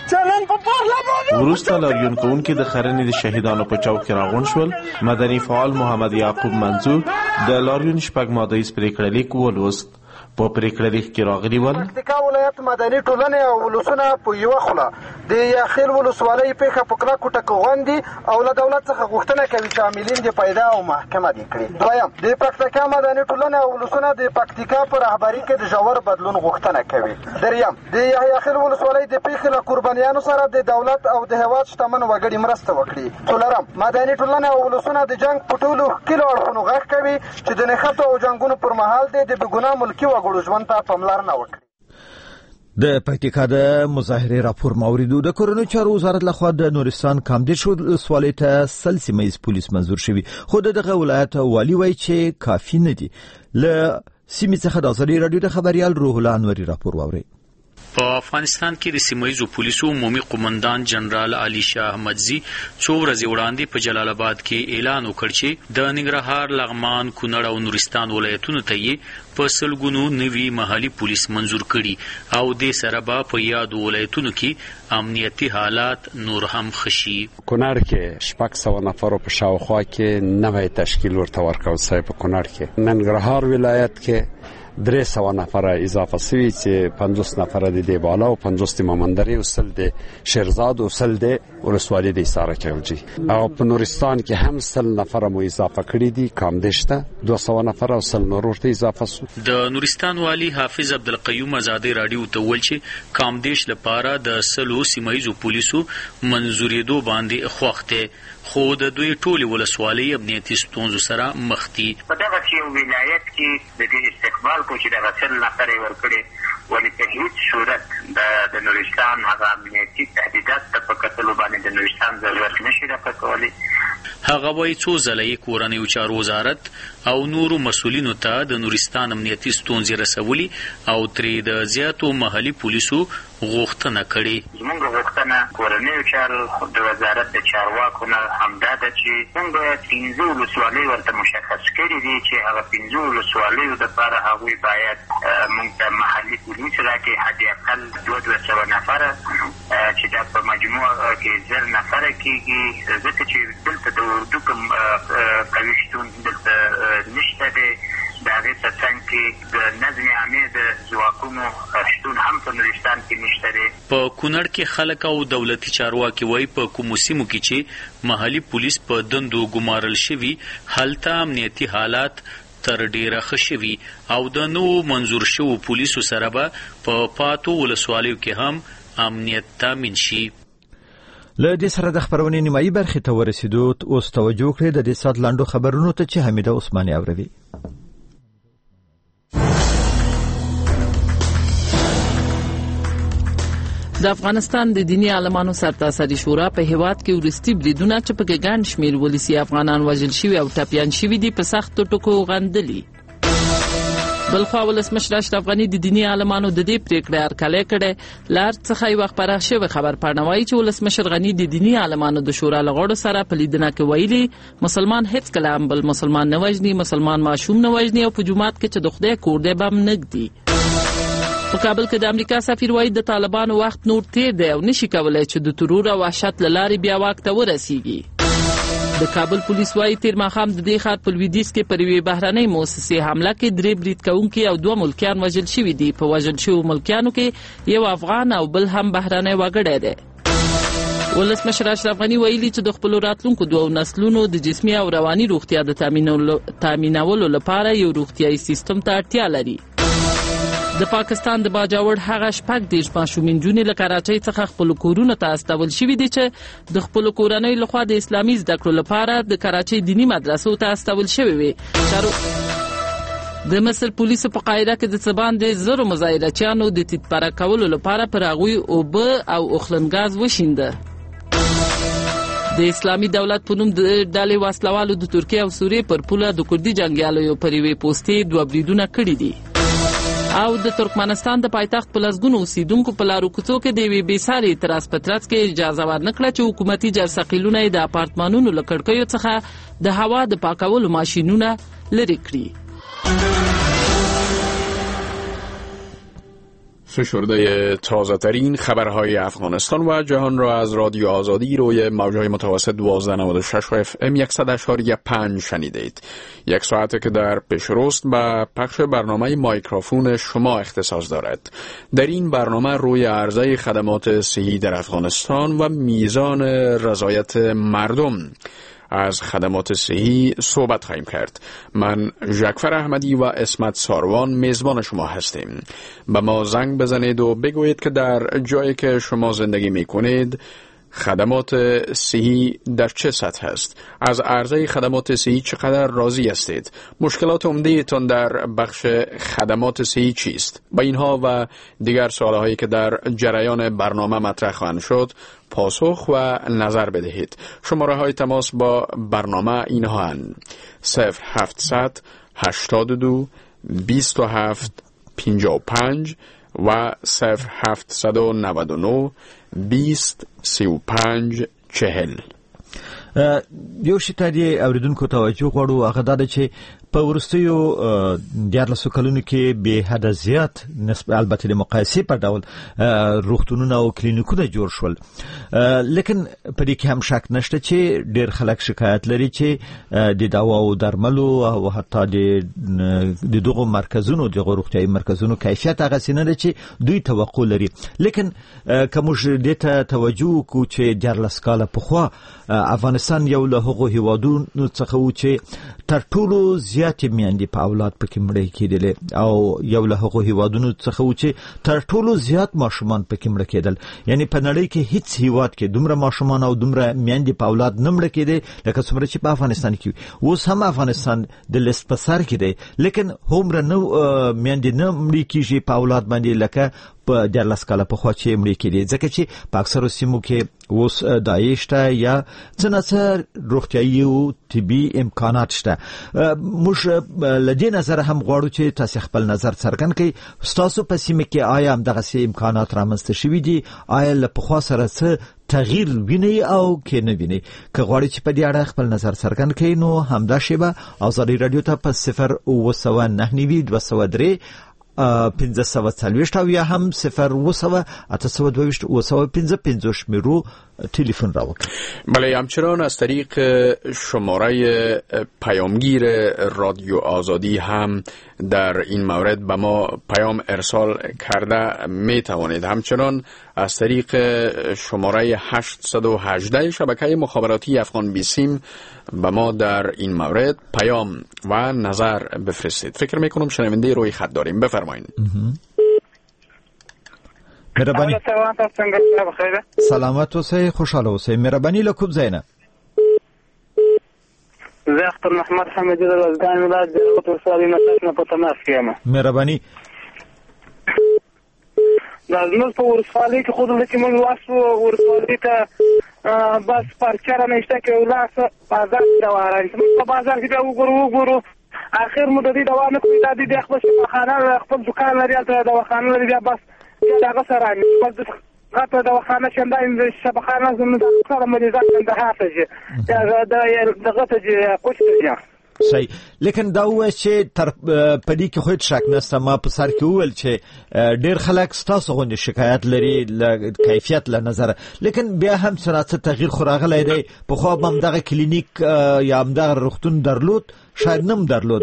وروسته لاریون کوونکي د خرنې د شهیدانو په چوک کې راغونډ شول. مدني فعال محمد یعقوب منصور د لاریون شپږ ماده ییز پرېکړه لیک ولوست. په پریکړه لیک کې راغلي ول پکتیکا ولایت مدني ټولنې او ولسونه په یوه خوله د یاخیل ولسوالۍ پیښه په کلکو ټکو غوندي او له دولت څخه غوښتنه کوي چې عاملین دې پیدا او محکمه دي کړي. دویم د پکتیکا مدني ټولنې او ولسونه د پکتیکا په رهبري کې د ژور بدلون غوښتنه کوي. دریم د یاخیل ولسوالۍ د پیښې له قربانیانو سره د دولت او د هېواد شتمن وګړي مرسته وکړي. څلورم مدني ټولنې او ولسونه د جنګ په ټولو ښکلو اړخونو غږ کوي چې د نښتو او جنګونو پر مهال د بېګناه ملکي وګړو ژوند ته پاملرنه وکړي. د پکتیکا د مظاهرې راپور موریدو د کورنیو چارو وزارت لخوا د نورستان کامدیش ولسوالۍ ته سل سیمه ییز پولیس منظور شوي، خو دغه ولایت والي وایي چې کافي نه دي. له سیمې څخه د ازادي راډیو د خبريال روح الله انوري راپور واوري. په افغانستان کې د سیمه ییزو پولیسو عمومي قومندان جنرال علي شاه احمدزي څو ورځې وړاندې په جلال آباد کې اعلان وکړ چې د ننګرهار، لغمان، کونړ او نورستان ولایتونو ته یې په سلګونو نوي محلي پولیس منظور کړي او د سره به په یادو ولایتونو کې امنیتي حالات نور هم ښه شي. کونړ کې شپږ سوه نفرو په شاوخوا کې نوی تشکیل ورته ورکول شوی په کونړ کې. ننګرهار ولایت کې درې سوه نفره اضافه شوي چې پنځوس نفره د دیواله او پنځوس د مامندرې او سل د شیرزاد او سل د ولسوالۍ د ایساره چوجي او په نورستان کې هم سل نفره مو اضافه کړي دي. کامدیش ته دوه سوه نفره او سل نور ورته اضافه شو. د نورستان والي حافظ عبدالقیوم ازادي راډیو ته ویل چې کامدیش لپاره د سلو سیمه ییزو پولیسو منظورېدو باندې خوښ دی، خو د دوی ټولې ولسوالۍ امنیتي ستونزو سره مخ دي. په دغه یو ولایت کې د دې استقبال کو چې دغه سل نفرې ورکړي ولې په هیڅ صورت د نورستان هغه امنیتي تهدیدات ته په کتلو باندې د نورستان ضرورت نشي رافع کولی. هغه وایي څو ځله یې کورنیو چارو وزارت او نورو مسؤلینو ته د نورستان امنیتي ستونزې رسولي او ترې د زیاتو محلي پولیسو غوښتنه کړې. زموږ غوښتنه کورنیو چارو د وزارت د چارواکو نه همدا ده چې موږ پنځه ولسوالۍ ورته مشخص کړي دي چې هغه پنځه ولسوالیو دپاره هغوی باید موږ ته محلي پولیس راکړي، حد اقل دوه دوه سوه نفره چې دا په مجموعه کې زر نفره کېږي، ځکه چې دلته د اردو کوم قوي شتون دلته نشته دی. د هغې په څنګ کې د نظم عامې د ځواکونو شتون هم په نورستان کې نشته دی. په کونړ کې خلک او دولتي چارواکي وایي په کومو سیمو کې چې محلي پولیس په دندو ګمارل شوي هلته امنیتي حالات تر ډیره ښه شوي او د نوو منظور شوو پولیسو سره به په پاتو ولسوالیو کې هم امنیت تامین شي. له دې سره د خبرونې نیمایي برخې ته ورسېدو. اوس توجه کړئ د دې ساعت لنډو خبرونو ته چې حمیده عثماني اوروي. د افغانستان د دینی عالمانو سرتاسري شورا په هیواد کې ورستي بریدونه چې په ګڼ شمېر ولسي افغانان وژل شوي او ټپیان شوي دي په سختو ټکو غندلي. بلخوا ولسمشر اشرف غني د دینی عالمانو د دې پریکړې هرکلی کړی. لار څخه یوه خپره شوې خبر پاڼه وایي چې ولسمشر غني د دینی عالمانو د شورا له غړو سره په لیدنه کې ویلي مسلمان هیڅکله هم بل مسلمان نه وژني، مسلمان ماشوم نه وژني او په جومات کې چې د خدای کور دی به هم نه ږدي. په کابل کې د امریکا سفیر وایي د طالبانو وخت نور تیر دی او نشي کولای چې د ترور او وحشت له لارې بیا واک ته ورسیږي. د کابل پولیس وایي تیر ماښام د دې ښار په لویدیځ کې پر یوې بهرنۍ موسسې حمله کې درې برید کوونکي او دوه ملکیان وژل شوي دي. په وژل شوو ملکیانو کې یو افغان او بل هم بهرنی وګړی دی. ولسمشر اشرف غني ویلي چې د خپلو راتلونکو دوو نسلونو د جسمي او رواني روغتیا د تامینولو لپاره یو روغتیایي سیستم ته اړتیا لري. د پاکستان د باجوړ هغه شپږ دېرش ماشومې نجونې له کراچۍ څخه خپلو کورونو ته استول شوي دي چې د خپلو کورنیو لخوا د اسلامي زده کړو لپاره د کراچۍ دیني مدرسو ته استول شوي وي. د مصر پولیسو په قاهره کې د څه باندې زرو مظاهرچیانو د تیتپاره کولو لپاره پر هغوی اوبه او اوخلنګاز وشینده. د اسلامي دولت په نوم د ډلې وسلوالو د ترکیې او سوریې پر پوله د کردي جنګیالیو پر یوې پوستې دوه بریدونه کړي دي. او د ترکمنستان د پایتخت په لسګونو اوسیدونکو په لارو کوڅو کې د یوې بېسارې اعتراض په ترڅ کې اجازه ورنکړه چې حکومتي جرثقیلونه یې د اپارتمانونو له کړکیو څخه د هوا د پاکولو ماشینونه لرې کړي. فشرده تازه ترین خبرهای افغانستان و جهان را از رادیو آزادی روی موجهای متوسط دوازده نود و شش و اف ام صد و پنج شنیدید. یک ساعته که در پیشروست به پخش برنامه مایکروفون شما اختصاص دارد. در این برنامه روی عرضه خدمات صحی در افغانستان و میزان رضایت مردم از خدمات صحی صحبت خواهیم کرد. من ژکفر احمدی و اسمت ساروان میزبان شما هستیم. به ما زنگ بزنید و بگویید که در جایی که شما زندگی می کنید خدمات صحی در چه سطح است؟ از عرضه خدمات صحی چقدر راضی هستید؟ مشکلات عمده تان در بخش خدمات صحی چیست؟ با اینها و دیگر سوالهایی که در جریان برنامه مطرح خواهند شد پاسخ و نظر بدهید. شماره های تماس با برنامه اینها هستند: صفر هفتصد هشتاد و دو بیست و هفت پنجاه و پنج و صفر هفتصد و نود و نه بیست سی و پنج چهل. یو شی ته دی اوریدونکو توجه غواړو هغه دا چې په ورستیو دیارلسو کلونو کې به حد زیات نسبت البته د مقایسې په ډول روغتونونه او کلینیکونه جوړ شول، لیکن په دې کې هم شک نشته چې ډېر خلک شکایت لري چې د دوا او درملو او حتی د دغه مرکزونو د روغتیايي مرکزونو کیفیت هغه سینه چې دوی توقع لري. لیکن کوم دې ته توجه کو چې دیارلس کاله پخوا افغانستان یو له هغو هیوادونو څخه و چې تر ټولو زیاتې میندې په اولاد پکې مړې کېدلې او یو له هغو هیوادونو څخه و چې تر ټولو زیات ماشومان پکې مړه کېدل. یعنی په نړۍ کې هیڅ هیواد کې دومره ماشومان او دومره میندې په اولاد نه مړه کېدې لکه څومره چې په افغانستان کې. اوس هم افغانستان د لیست په سر کې دی، لیکن هومره نه میندې نه مړې کېږي په اولاد باندې لکه په دیارلس کاله پخوا چې مړې کېدې، ځکه چې په اکثرو سیمو کې اوس داعش شته یا څه نه څه روغتیايي او طبي امکانات شته. موږ له دې نظره هم غواړو چې تاسو خپل نظر څرګند کړئ. ستاسو په سیمه کې آیا هم دغه امکانات رامنځته شوي دي؟ آیا له پخوا سره څه تغییر ویني او کې نه ویني؟ که غواړئ چې په دې اړه خپل نظر څرګند کړئ نو همدا شیبه آزادي رادیو ته په صفر اوه سوه نهه نوي دوه سوه درې پنځه سوه څلوېښت او یا هم صفر اوه سوه اته سوه دوهویشت اوه سوه پنځه پنځوس شمیرو تلفن را وکړئ. بله، همچنان از طریق شماره پیامگیر رادیو آزادی هم در این مورد به ما پیام ارسال کرده می توانید. همچنان از طریق شماره هشتصد و هجده شبکه مخابراتی افغان بیسیم به ما در این مورد پیام و نظر بفرستید. فکر میکنم شنونده روی خط داریم. بفرمایید. مهربانی. سلامت اوسئ، خوشحاله اوسئ. مهربانی له کوم ځای نه؟ زه اختر محمد حمدي د روزګان ولایت د ولسوالۍ نه په تماس کې یم. مهربانی. دا زموږ په ولسوالۍ کې خو دلته چې موږ واسو ولسوالۍ ته بس پارچره نشته کې ولاس بازار ته واران چې په بازار کې وګورو وګورو اخر مو د دې دوا نه کوي دا د خپل شفاخانه خپل دکان لري ته دواخانه لري بیا بس دا سره بس غته دواخانه شنده این شفاخانه زموږ د سره مریضان د حافظه دا د غته کوچ دی. صحیح، لیکن دا و چې تر پدې کې خو شک نشته. ما په سر کې وویل چې ډېر خلک ستاسو غونډه شکایت لري ل کیفیت له نظر، لیکن بیا هم څه تغییر خو راغلی دی. په خو هم دغه کلینیک یا هم دغه روغتون درلود، شاید نم درلود.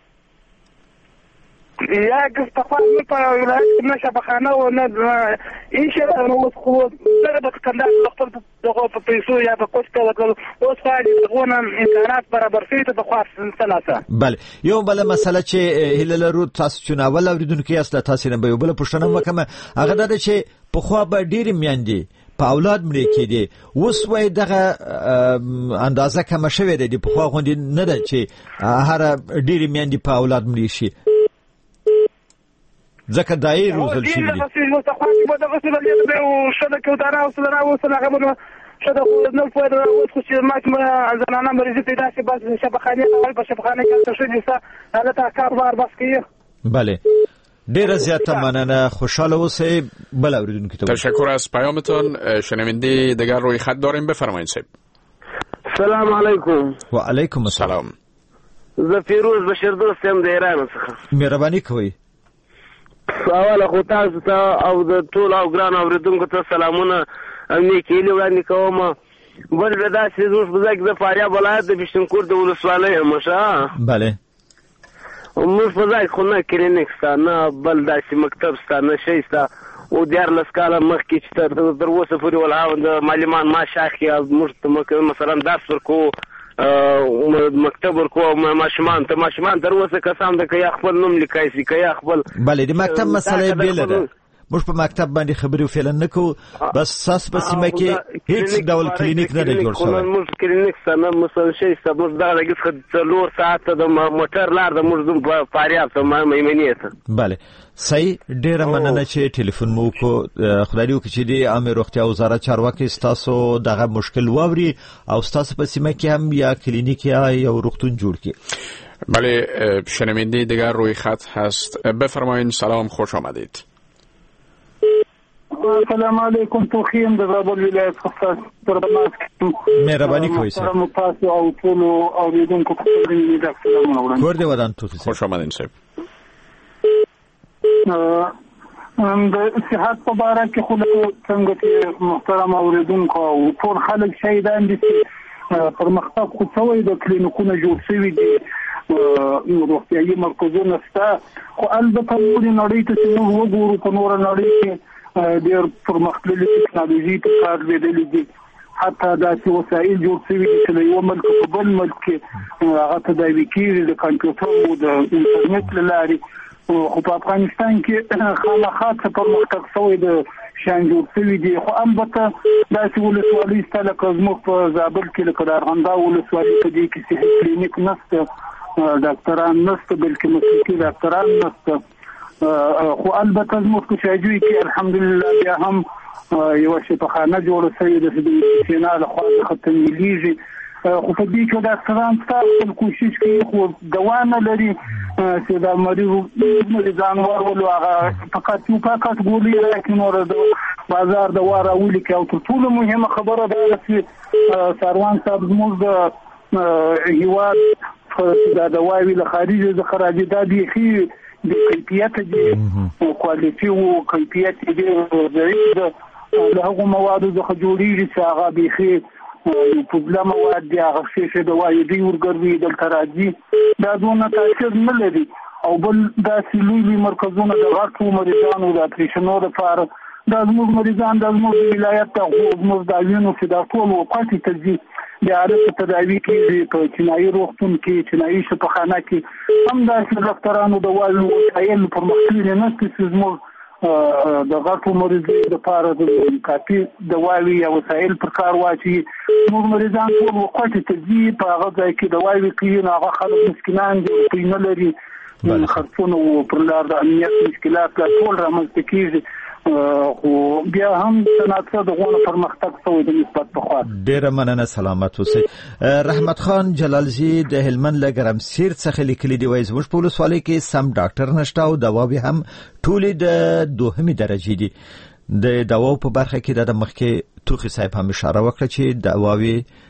یا که په خپل په ولایت کې نشه بخانه او نه ان شاء الله نو خو سره د کندهار خپل دغه په پیسو یا په کوڅه کې اوس فائدې غوونه امکانات برابر شي ته د خاص ثلاثه. بله، یو بل مسله چې هله لرو تاسو چوناول اوریدونکو یاست تاسو نه به بل پښتنه وکمه هغه د چې په خو به ډیر میاندي په اولاد مړي کېدي. اوس وای دغه اندازه کم شوه دی په خو غوندي نه ده چې هر ډیر میاندي په اولاد مړي شي ځکه دای روزل شي دي. نو تخواږي به دغه څه دی او شته کې دا راو سره راو سره هغه شته نو په دا اوس چې ما زنانه مریض پیدا شي بس شفاخانه اول په شفاخانه کې څه شي ځا حالت کاروبار بس کوي. بله، ډیر زیاته مننه، خوشاله اوسئ. بل اوریدونکو ته تشکر از پیامتون. شنونده دیگر روی خط داریم، بفرمایید صاحب. سلام علیکم. و علیکم السلام. زه فیروز بشیر دوست یم د ایران څخه. مهرباني کوئ. اوله خو تاسو ته او د ټول او ګران اورېدونکو ته سلامونه نیکې هیلې وړاندې کوم. بل داسې زموږ په ځای کې د فاریاب ولایت د بشتنکور د ولسوالۍ یم ښه بله موږ په ځای کې خو نه کلینیک شته نه بل داسې مکتب شته نه شی شته او دیارلس کاله مخکې چې تر اوسه پورې ولا د معلمان معاش اخلي موږ مثلا درس ورکوو مکتب ورکوو ماشومان ته ماشومان تر اوسه کسان د که یا خپل نوم لیکای شي که یا خپل بله د مکتب مسله بېله ده موږ په مکتب باندې خبرې فعلا نه کوو بس ستاسو په سیمه کې هیڅ ډول کلینیک نه دی جوړ شوی موږ کلینیک شته نه مثلا شی شته موږ دغه لږ څخه څلور ساعته د موټر لار د موږ ځو په فاریاب ته میمنې ته بله صحیح ډېره مننه چې ټلیفون مو وکړو خدای دې وکړي چې د عامه روغتیا وزارت چارواکي ستاسو دغه مشکل واوري او ستاسو په سیمه کې هم یا کلینیک یا یو روغتون جوړ کړي. بله شنونده دیگر روی خط هست بفرمایید. سلام خوش آمدید. السلام علیکم توخیم د زابل ولایت خصاص برنامه مهرباني کوئ سر متاسو او ټول اوریدونکو ته د سلام وړاندې کور دی ودان تو خوش آمدین صاحب. د صحت په اړه کې خو څنګه چې محترم اوریدونکو او ټول خلک شهیدان دي پرمختګ خو څوی د کلینیکونو جوړ شوي دي روغتیايي مرکزونه شته خو البته نورې نړۍ ته چې موږ وګورو په نوره نړۍ کې ډېر پرمختللې ټکنالوژي ته کار لیدلې دي حتی داسې وسایل جوړ شوي دي چې له یو ملک په بل ملک کې هغه تداوي کېږي د کمپیوټر او د انټرنیټ له لارې خو په افغانستان کې خامخا څه پرمختګ شوی د شیان جوړ شوي دي خو البته داسې ولسوالۍ شته لکه زموږ په زابل کې لکه د ارغنداو ولسوالۍ په دې کې صحي کلینیک نشته ډاکټران نشته بلکې مسلکي ډاکټران نشته خو البته زموږ په شاجوی کې الحمدلله بیا هم یو شفاخانه جوړه شوې ده د سینا له خوا څخه تمویلیږي خو په دې کې ډاکټران ستاسو کوشش کوي خو دوا نه لري چې دا مریض مریضان ورولو هغه فقط یو پاکټ ګولۍ راکړي نور د بازار دوا راولي کې او تر ټولو مهمه خبره ده چې ساروان صاحب زموږ د هیواد دا دواوې له خارجه څخه راځي دا بیخي د کیفیت دي کوالټي او کیفیت دي ضعیف ده له هغو موادو څخه جوړیږي چې هغه بیخي فضله مواد دي هغه شیشه دوايي دي ورګروي دلته راځي دا دونه تاثیر نه لري او بل داسې لوی مرکزونه د غټو مریضانو د اپریشنو لپاره دا زموږ مریضان د زموږ ولایت ته زموږ د وینو چې دا ټول وقتی ته ځي د عادت تداوی کې په چینایي روغتون کې چینایي شفاخانه کې هم داسې ډاکټرانو د والو وسایل پرمختللي نه چې زموږ د غټو مریضانو لپاره د کافي دواوی یا وسایل پر کار واچي موږ مریضان ټول وقتی ته ځي په هغه ځای کې دواوی کوي نو هغه خلک مسکینان دي په نه لري خرڅونه او پر لار د امنیت مشکلات ټول رامنځته کیږي خو بیا هم صنعت د غوړ پرمختګ شوی د نسبت په خوا ډیره مننه سلامت اوسئ. رحمت خان جلالزی د هلمند له ګرمسیر څخه لیکلي دی وایي زموږ په ولسوالۍ کې سم ډاکټر نشته او دواوې هم ټولې د دوهمې درجې دي. د دواو په برخه کې د مخکې توخي صاحب هم اشاره وکړه چې دواوې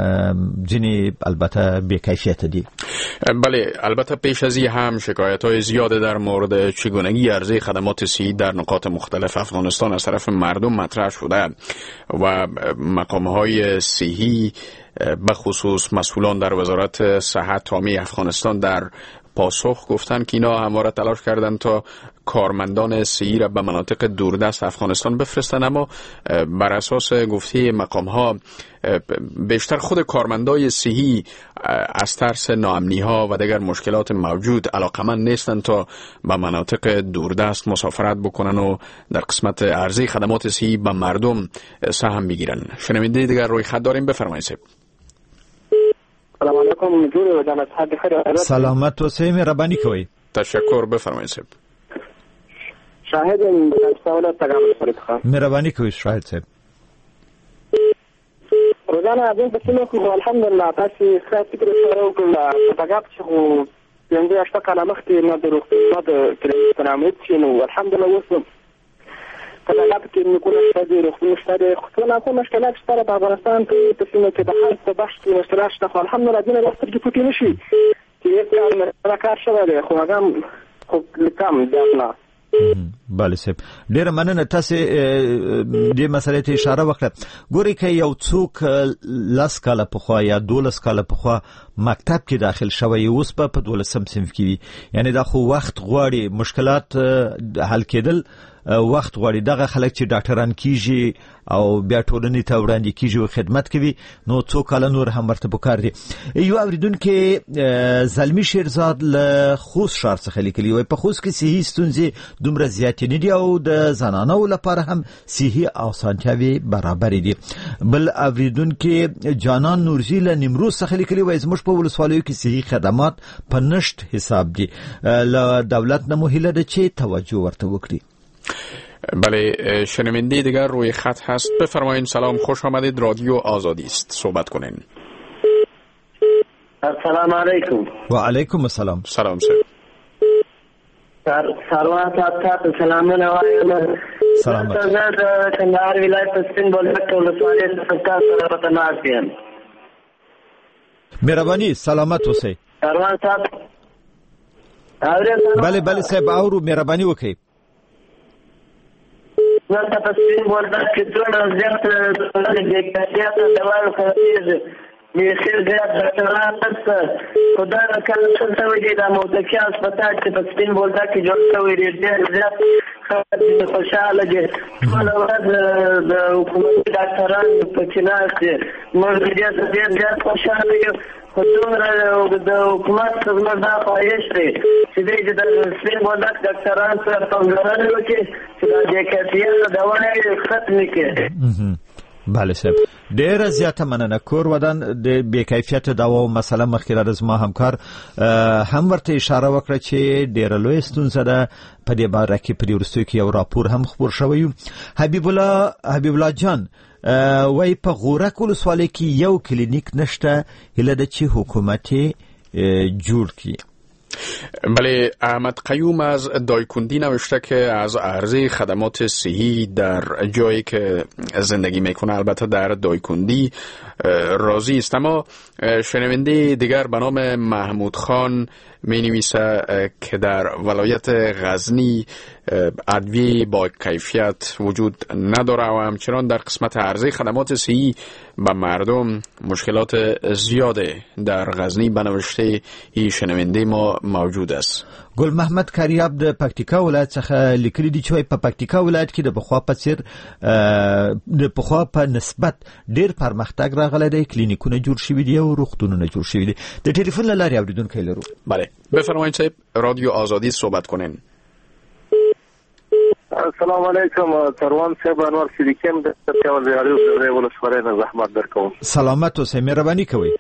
جنی البته بی‌کیفیت دي. بله البته پیش از این هم شکایت‌های زیاده در مورد چگونگی عرضه خدمات صحی در نقاط مختلف افغانستان از طرف مردم مطرح شده و مقام‌های صحی به خصوص مسئولان در وزارت صحت عامه افغانستان در پاسخ گفتن که اینا همواره تلاش کردن تا کارمندان صحی را به مناطق دوردست افغانستان بفرستن اما بر اساس گفته مقام ها بیشتر خود کارمندای صحی از ترس ناامنی ها و دیگر مشکلات موجود علاقمند نیستند تا به مناطق دوردست مسافرت بکنن و در قسمت عرضه خدمات صحی به مردم سهم بگیرن. شنونده دیگر روی خط داریم بفرمایید. سلام علیکم جوړ و جناب صاحب خیر سلامت اوسئ مهرباني کوئ. تشکر بفرمایید صاحب. شاهد ام سوال تګام فرید مهرباني کوئ شاهد صاحب. روزانه د بسنو کو الحمدلله تاسو ښه فکر سره وکړه تګاب چې خو څنګه اشته کله مخکې نه درو نه د کریډټ نامې چې نو الحمدلله وسو تګاب کې نو کومه ستاسو روغتیا ستاسو خو نه کوم مشکلات شته په افغانستان کې په سیمه کې د حالت په بحث کې مشکلات شته خو الحمدلله دینه وخت کې پټی نشي چې یو کار کار شوی دی خو هغه خو کم ځنه بله صاحب ډیره مننه تاسو دې مسلې ته اشاره وکړه. ګوري که یو څوک لاس کاله پخوا یا دولس کاله پخوا مکتب کې داخل شوی اوس په دولسم صنف کې وي، یعنی دا خو وخت غواړي، مشکلات حل کېدل وخت غواړي. دغه خلک چې ډاکټران کیږي او بیا ټولنې ته وړاندې کیږي او خدمت کوي نو څو کاله نور هم ورته پکار دي. یو اوریدونکي زلمی شیرزاد له خوست ښار څخه لیکلي وای په خوست کې صحي ستونزې دومره زیاتې نه دي او د زنانو لپاره هم صحي اسانتیاوې برابرې دي. بل اوریدونکي جانان نورزی له نیمروز څخه لیکلي وای زموږ په ولسوالیو کې صحي خدمات په نشت حساب دي، له دولت نه مو هیله ده چې توجه ورته وکړي. بله شنونده دیگر روی خط هست. بفرمایید. سلام، خوش آمدید، رادیو آزادی است، صحبت کنین. السلام علیکم. و علیکم السلام. سلام سر سروان صاحب ته سلامونه وایم. سلام. زه د کندهار ولایت سپین بولدک ولسوالۍ څخه سره متناسب یم. مهرباني سلامت اوسئ. سروان صاحب بله بله صاحب اورو، مهرباني وکړئ. دلته په سپین بولدک کې څومره زیات د کیفیته دواړو خرڅېږي، بیخي زیات ډاکټران نشته. خو دا کله څه شوي دي دا موتکي هسپتال چې په سپین بولدک کې جوړ شوی دی ډېر زیات خلک خوشحاله دي. ټوله ورځ د حکومتي ډاکټران پکې ناست دي، موږ ډېر زیات خوشحاله یو. خو دومره د حکومت زموږ دا خواهش دی چې دوی د سپین بولدک ډاکټران سره پاملرنه وکړي چې دا بې کیفیته دواړه ختمې کړي. بله صاحب ډیره زیاته مننه. کور ودان د بې کیفیته دوا او مسله مخکې زما همکار هم ورته اشاره وکړه چې ډیره لویه ستونزه ده. په دې باره کې په دې وروستیو کې یو راپور هم خپور شوی و. حبیب الله حبیب الله جان وای په غورک ولسوالۍ کې یو کلینیک نشته، هیله ده چې حکومت جوړ کړي. بله احمد قیوم از دایکندی نوشته که از عرضه خدمات صحی در جایی که زندگی میکنه، البته در دایکندی، راضی است. اما شنونده دیگر به نام محمود خان می نویسه که در ولایت غزنی ادویه با کیفیت وجود نداره و همچنان در قسمت عرضه خدمات صحی به مردم مشکلات زیاده در غزنی به نوشته ای شنونده ما موجود است. ګل محمد کاریاب د پکتیکا ولایت څخه لیکلي دي چې په پکتیکا ولایت کې د پخوا په څیر د پخوا په نسبت ډیر پرمختګ راغلی دی، کلینیکونه جوړ شوي دي او روغتونونه جوړ شوي دي. د ټلیفون له لارې اوریدونکی لرو. بله بفرمایید صاحب، رادیو آزادی صحبت کنین. السلام علیکم سروان صاحب، انور صدیقیم د رادیو ولسوالۍ نه زحمت درکوم. سلامت اوسئ، مهرباني کوئ.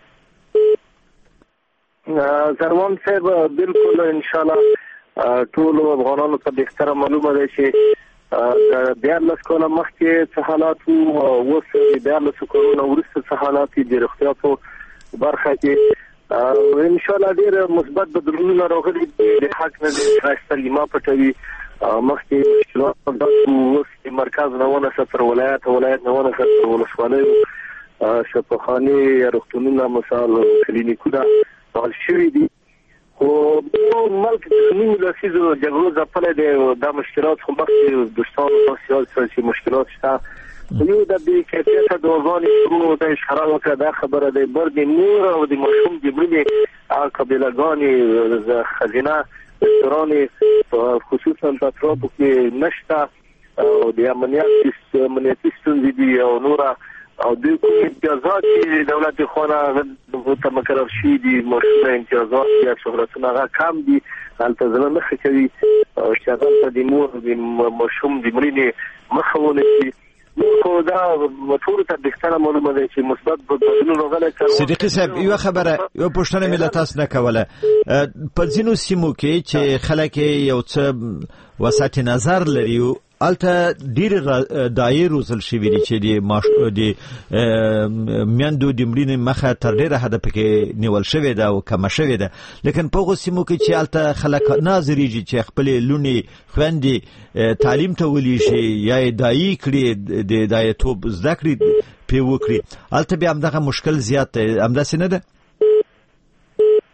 سروان صاحب بالکل ان شاء الله ټول افغانانو ته بهتره معلومه ده چې د دیارلس کاله مخکې څه حالات وو او اوس د دیارلس کلونو وروسته څه حالات دي د روغتیا په برخه کې. ان شاء الله ډېر مثبت بدلونونه راغلي دي. د حق نه د سلیما پټوي مخکې مشکلات اوس مرکز نه ونه تر ولایت ولایت نه ونه تر ولسوالۍ شفاخانې یا روغتونونه مثال کلینیکونه حل شوي دي. خو ملک د نیم لسیزو جګړو ځپلی دی. دا مشکلات خو مخکې دوستانو سیاسي مشکلات شته. یو د بې کیفیته دواګانې شروع د اشاره وکړه دا خبره دی. بر د مور او د ماشوم د مړینې هغه قبیلهګانې ښځینه رستورانې خصوصا په اطرافو کې نشته او د امنیتي ستونزې دي او نوره او د کوم امتیازات چې دولت خوانا ته مقرر شي دي مشروع امتیازات یا شهرتونه هغه کم دي. هلته ځنه مخه کوي چې هغه د مور د ماشوم د مړینې مخه ونیسي. خو دا ټول ته بهتره معلومه ده چې مثبت بدلون راغلی. صدیقي صاحب یو خبره یو پوښتنه مې له تاسو نه کوله. په ځینو سیمو کې چې خلک یو څه وسط نظر لري الته ډیر دایره روزل شوی دي چې د میندو د مړینې مخه تر ډیره حد پکې نیول شوی ده او کم شوی ده. لیکن په غوسمو کې چې الته خلک ناظریږي چې خپل لونی خويندې تعلیم ته ولي شي یا دایي کړي د دایتوب زده کړي په وکړي الته بیا هم دغه مشکل زیات دی. همداسې نه ده؟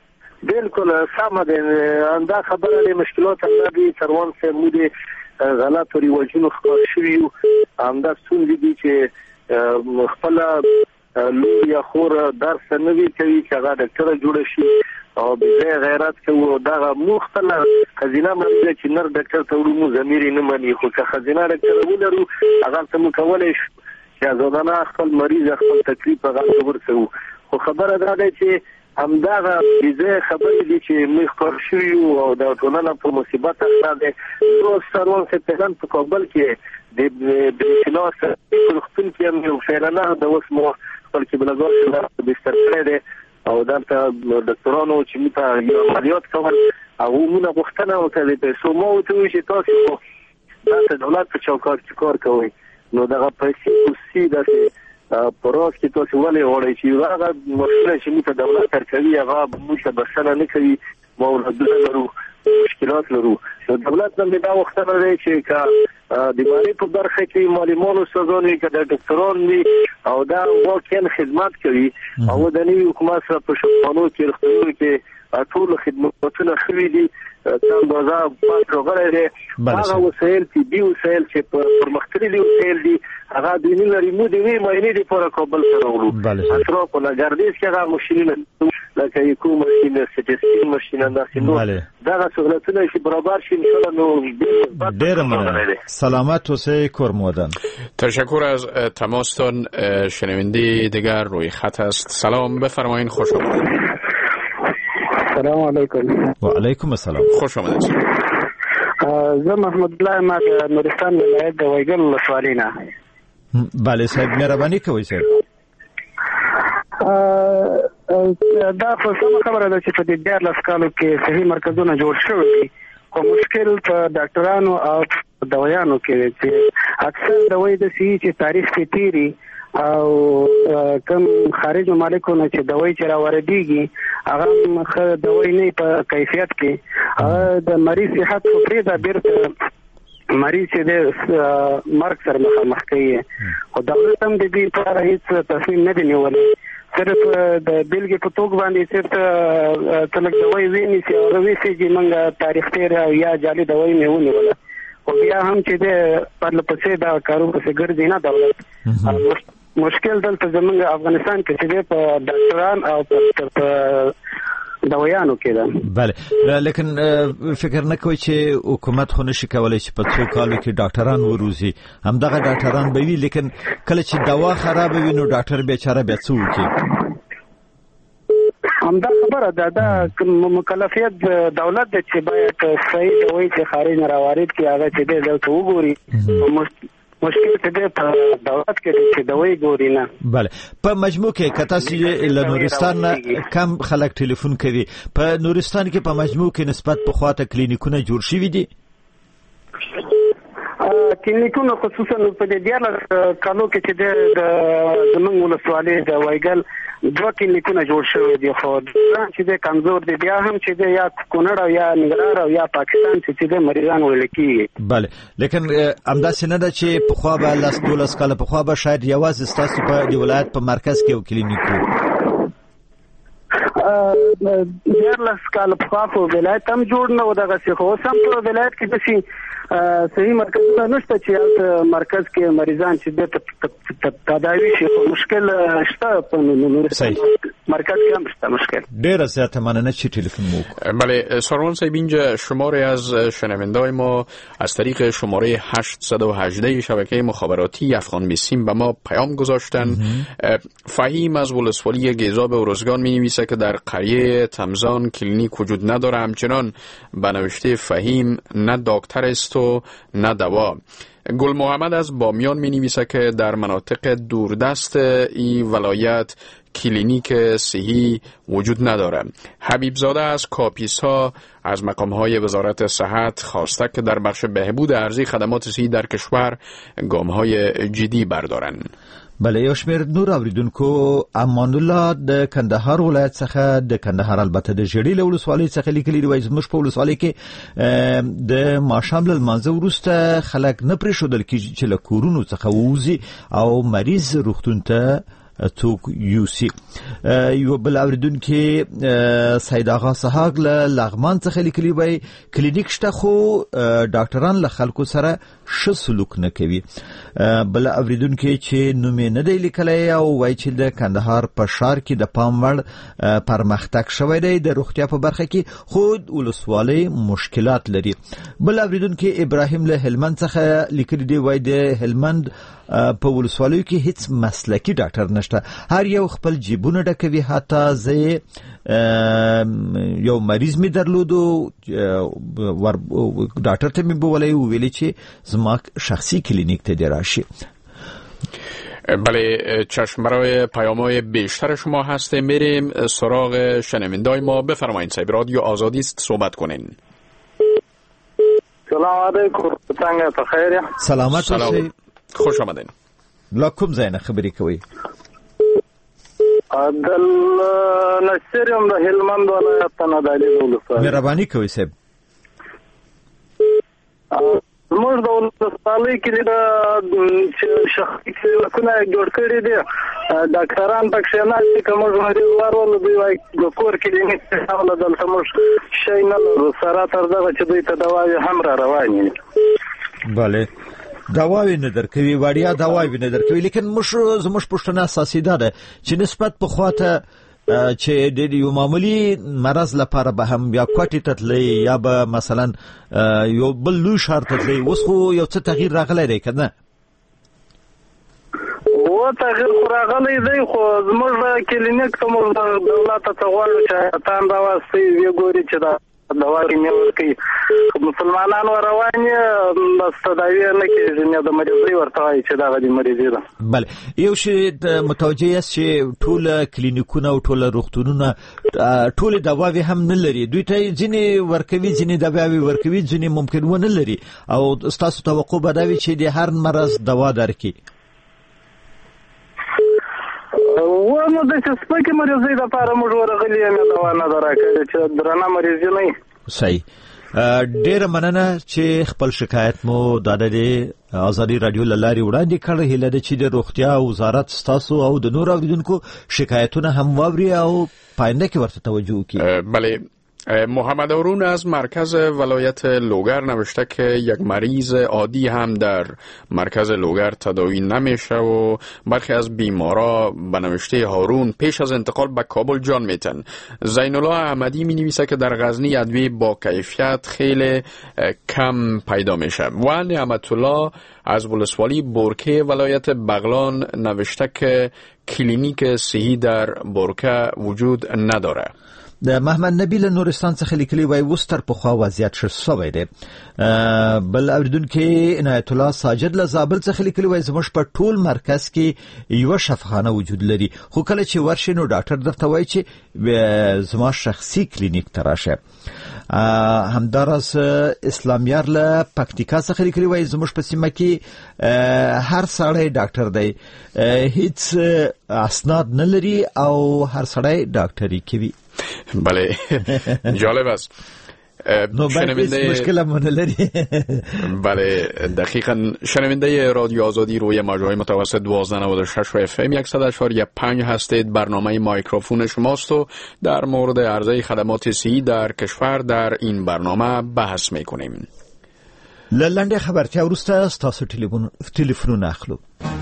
بالکل سمه ده دا خبره د مشکلات هم دي سروان صاحب مو دي غلط ریواجونو ښکار شوي یو همدا ستونزې دي چې خپل لور یا خور درس نه وی کوي چې هغه ډاکټر جوړ شي او به غیرت کوي دغه مختلف خزینه مریض چې نر ډاکټر ته ورمو ضمیر نه مني خو که خزینه ډاکټر ولرو هغه ته مو کولای شي چې ځدانه خپل مریض خپل تکلیف هغه ورسو خو خبره ده چې همدغه دې خبرې دي چې موږ کار شو او د ټولنې په مصیبت اخته نو سروان څه پلان په کابل کې د بریښنا سره خپل کې هم یو فعلا د اوس مو خپل کې بلګور شو د بستر کړی او دلته ډاکټرانو چې موږ یو عملیات کول او موږ غوښتنه وکړه په سمو ته چې تاسو د دولت په چوکاټ کار کوي نو دغه پیسې کوسي د پروس کې تاسو ولې وړي چې هغه مشکل چې موږ دولت ترکوي هغه موږ بسنه نه کوي موردونه لرو مشکلات لرو نو دولت نه دا وختونه دی چې کا د مالی په برخه کې ماليمانو سازونې کې د ډاکټرانو او دا واقعا خدمت کوي او د نوي حکومت سره په شفاهانو کې رښتونی کې ټول خدماتونه خوي دي تاسو دا پاتې غوړې دي هغه وسایل چې دی وسایل چې په مختلفي وسایل دي هغه د نیم لري مو دی وی مې نه په کابل سره ورو اثر په لګردیس کې هغه ماشينونه لکه یو کوم ماشين سټیسټین ماشين انداسینو دا سہولتونه چې برابر شي ان شاء الله نو ډیر مننه سلامت اوسه کورمودن تشکر از تماستان. شنونده دیگر روی خط است. سلام بفرمایید. خوش آمدید. سلام علیکم. و علیکم السلام. خوش آمدید. زه محمد الله ما د نورستان ولایت د وایګل ولسوالۍ نه. بله صاحب مهرباني کوئ صاحب. دا خو سمه خبره ده چې په دې دیارلس کالو کې صحي مرکزونه جوړ شوي دي خو مشکل په ډاکټرانو او دوایانو کې چې اکثر دوای د سی چې تاریخ کې تیری او کم خارج ممالکو نه چې دوای چې راوړديږي هغه خه دوای نه په کیفیت کې د مریض صحت په پرې دا بیرته مریض چې د مرګ سره مخامخ کوي او دولت هم د دې په هیڅ تصمیم نه دی نیولې صرف د بیلګې په توګه باندې صرف تلک دوای ویني چې او ویسي چې موږ تاریخ تیر یا جعلي دوای نه ونیول او بیا هم چې د پر لپسې دا کارو په ګرځي نه دولت مشکل دلته زمونږ افغانستان کې چې په ډاکټران او په دوایانو کې ده. بله لیکن فکر نه کوي چې حکومت خو نشي کولای چې په څو کالو کې ډاکټران وروزي همدغه ډاکټران به وي لیکن کله چې دوا خراب وي نو ډاکټر بیچاره بیا څه وکړي همدا خبره ده دا مکلفیت دولت د چې باید صحیح دوی چې خارج نه راوارد کړي هغه چې د دلته وګوري مشکل څه په دولت کې چې دوی ګوري نه. بله په مجموع کې کته چې له نورستان کم خلک ټلیفون کوي په نورستان کې په مجموع کې نسبت په خواته کلینیکونه جوړ شوي دي کلینیکونه خصوصا په دې دیارلس کالو کې چې د زمونږ ولسوالۍ د وایګل دوه کلینیکونه جوړ شوي دي خو چې د کمزور دي بیا هم چې د یا کونړ او یا ننګرهار او یا پاکستان چې د مریضان وړل کیږي. بله لیکن همداسې نه ده چې پخوا به لس دولس کاله پخوا به شاید یوازې ستاسو په د ولایت په مرکز کې یو کلینیک و دیارلس کاله پخوا په ولایت هم جوړ نه و دغسې خو اوس هم په ولایت کې داسې صحیح مرکزونه نشته چې مرکز کې مریضان چې د تداوي شي خو مشکل شته په نورستان مرکز کې هم شته مشکل. ډیره زیاته مننه چې تلفن مو وکړ. بله سروان صاحب اینجا شماری از شنونده‌های ما از طریق شماره هشتصد و هجده شبکه مخابراتی افغان بیسیم به ما پیام گذاشتن. فهیم از ولسوالی گیزاب ارزگان می نویسه که در قریه تمزان کلینیک وجود نداره همچنان به نوشته فهیم نه دکتر است و نه دوا. گل محمد از بامیان می نویسه که در مناطق دوردست این ولایت کلینیک صحی وجود نداره. حبیب زاده از کاپیسا از مقامهای وزارت صحت خواسته که در بخش بهبود ارزی خدمات صحی در کشور گامهای جدی بردارن. بله یو شمیر نور اوریدونکو امان الله د کندهار ولایت څخه د کندهار البته د جړی له ولسوالۍ څخه لیکلي دی زموږ په ولسوالۍ کې د ماښام له لمانځه وروسته خلک نه پرېښودل کېږي چې له کورونو څخه ووځي او مریض روغتون ته توک یوسی. یو بل اوریدونکو سید آغا سهاګ له لغمان څخه لیکلی وای کلینیک شته خو ډاکټران له خلکو سره ښه سلوک نه کوي. بل اوریدونکو چې نوم نه دی لیکلی او وای چې د کندهار په ښار کې د پام وړ پرمختګ شوی دی د روغتیا په برخه کې، خو ولسوالۍ مشکلات لري. بل اوریدونکو ابراهیم له هلمند څخه لیکلی دی وای د هلمند په ولسوالیو کې هیڅ مسلکی ډاکټر نشته، هر یو خپل جیبونه ډکوي. حتی زه یو مریض می درلودو ډاکټر ته می بولی ویلی چې زما شخصی کلینیک ته دی راشي. بله، چشمرای پیام‌های بیشتر شما هسته. میریم سراغ شنوندای ما. بفرمایید صاحب، رادیو آزادی است، صحبت کنین. سلام علیکم، څنګه ته خیر؟ سلامت اوسئ. خوش آمدین. لا کوم ځای نه خبرې کوي؟ عدل نصرم د هلمند ولایت نه دالي ولسوالۍ. مهرباني کوئ صاحب. موږ د ولسوالۍ کې د شخصي کلینیکونه جوړ کړي دي، ډاکټران پکې نه دي. که موږ مریض ورولو دوی وایي د کور کلینیک ته حواله دلته موږ شی نه لرو، سره تر دغه چې دوی ته دواوې هم را روانې. بله، دواوی نه درکوي، وړیا دواوی نه درکوي، لیکن موږ زموږ پوښتنه اساسي ده چې نسبت په خواته چې د یو معمولی مرض لپاره به هم یا کوټې ته تللی یا به مثلا یو بل لوی ښار ته تللی، اوس خو یو څه تغییر راغلی دی که نه؟ و تغییر خو راغلی دی، خو زموږ کلینیک ته موږ دولت ته غواړو چې تان راوستئ ویې ګوري چې دا دواړې مې ورکوي. مسلمانان روان بس تداوی نه کېږي، نه د مریضۍ ورته وایي چې دغه د مریضۍ ده. بله، یو شی متوجه یاست چې ټول کلینیکونه او ټول روغتونونه ټول دواوې هم نه لري. دوی ته ځینې ورکوي، ځینې دواوې ورکوي، ځینې ممکن ونه لري، او ستاسو توقع به دا وي چې د هر مرض دوا درکړي. ونه د سپکې مریضۍ لپاره موږ ورغلي یم، دوا نه ده راکړې چې درنه مریضي نه وي. صحیح. ډیره مننه چې خپل شکایت مو د آزادي رادیو له لارې وړاندې کړ. هیله ده چې د روغتیا وزارت ستاسو او د نور اوریدونکو شکایتونه هم واوري او پاینده کې ورته توجه وکړي. بله، محمد هارون از مرکز ولایت لوگر نوشته که یک مریض عادی هم در مرکز لوگر تداوی نمیشه و برخی از بیمارا به نوشته هارون پیش از انتقال به کابل جان میتن. زین الله احمدی می نویسه که در غزنی ادویه با کیفیت خیلی کم پیدا میشه. و نعمت الله از ولسوالی برکه ولایت بغلان نوشته که کلینیک صحی در برکه وجود نداره. د محمد نبیل نورستان څخه لیکلی وای اوس تر پخوا وضعیت ښه سوی دی. بل اوریدونکو عنایت الله ساجد له زابل څخه لیکلی وای زموږ په ټول مرکز کې یو شفاخانه وجود لري، خو کله چې ورشي نو ډاکټر درته وایي چې زما شخصي کلینیک ته راشه. همداراز اسلامیار له پکتیکا څخه لیکلی وای زموږ په سیمه کې هر سړی ډاکټر دی، هیڅ اسناد نه لري او هر سړی ډاکټري کوي. بله، جالب است. شنونده مشکل هم نلری. بله، دقیقاً شنونده رادیو آزادی روی موج‌های متوسط دوازده نود و شش و اف ام صد و اشاری پنج هستید. برنامه مایکروفون شماست و در مورد عرضه خدمات صحی در کشور در این برنامه بحث میکنیم. لنډه خبرتیا وروسته ستاسو تلیفونونه اخلو.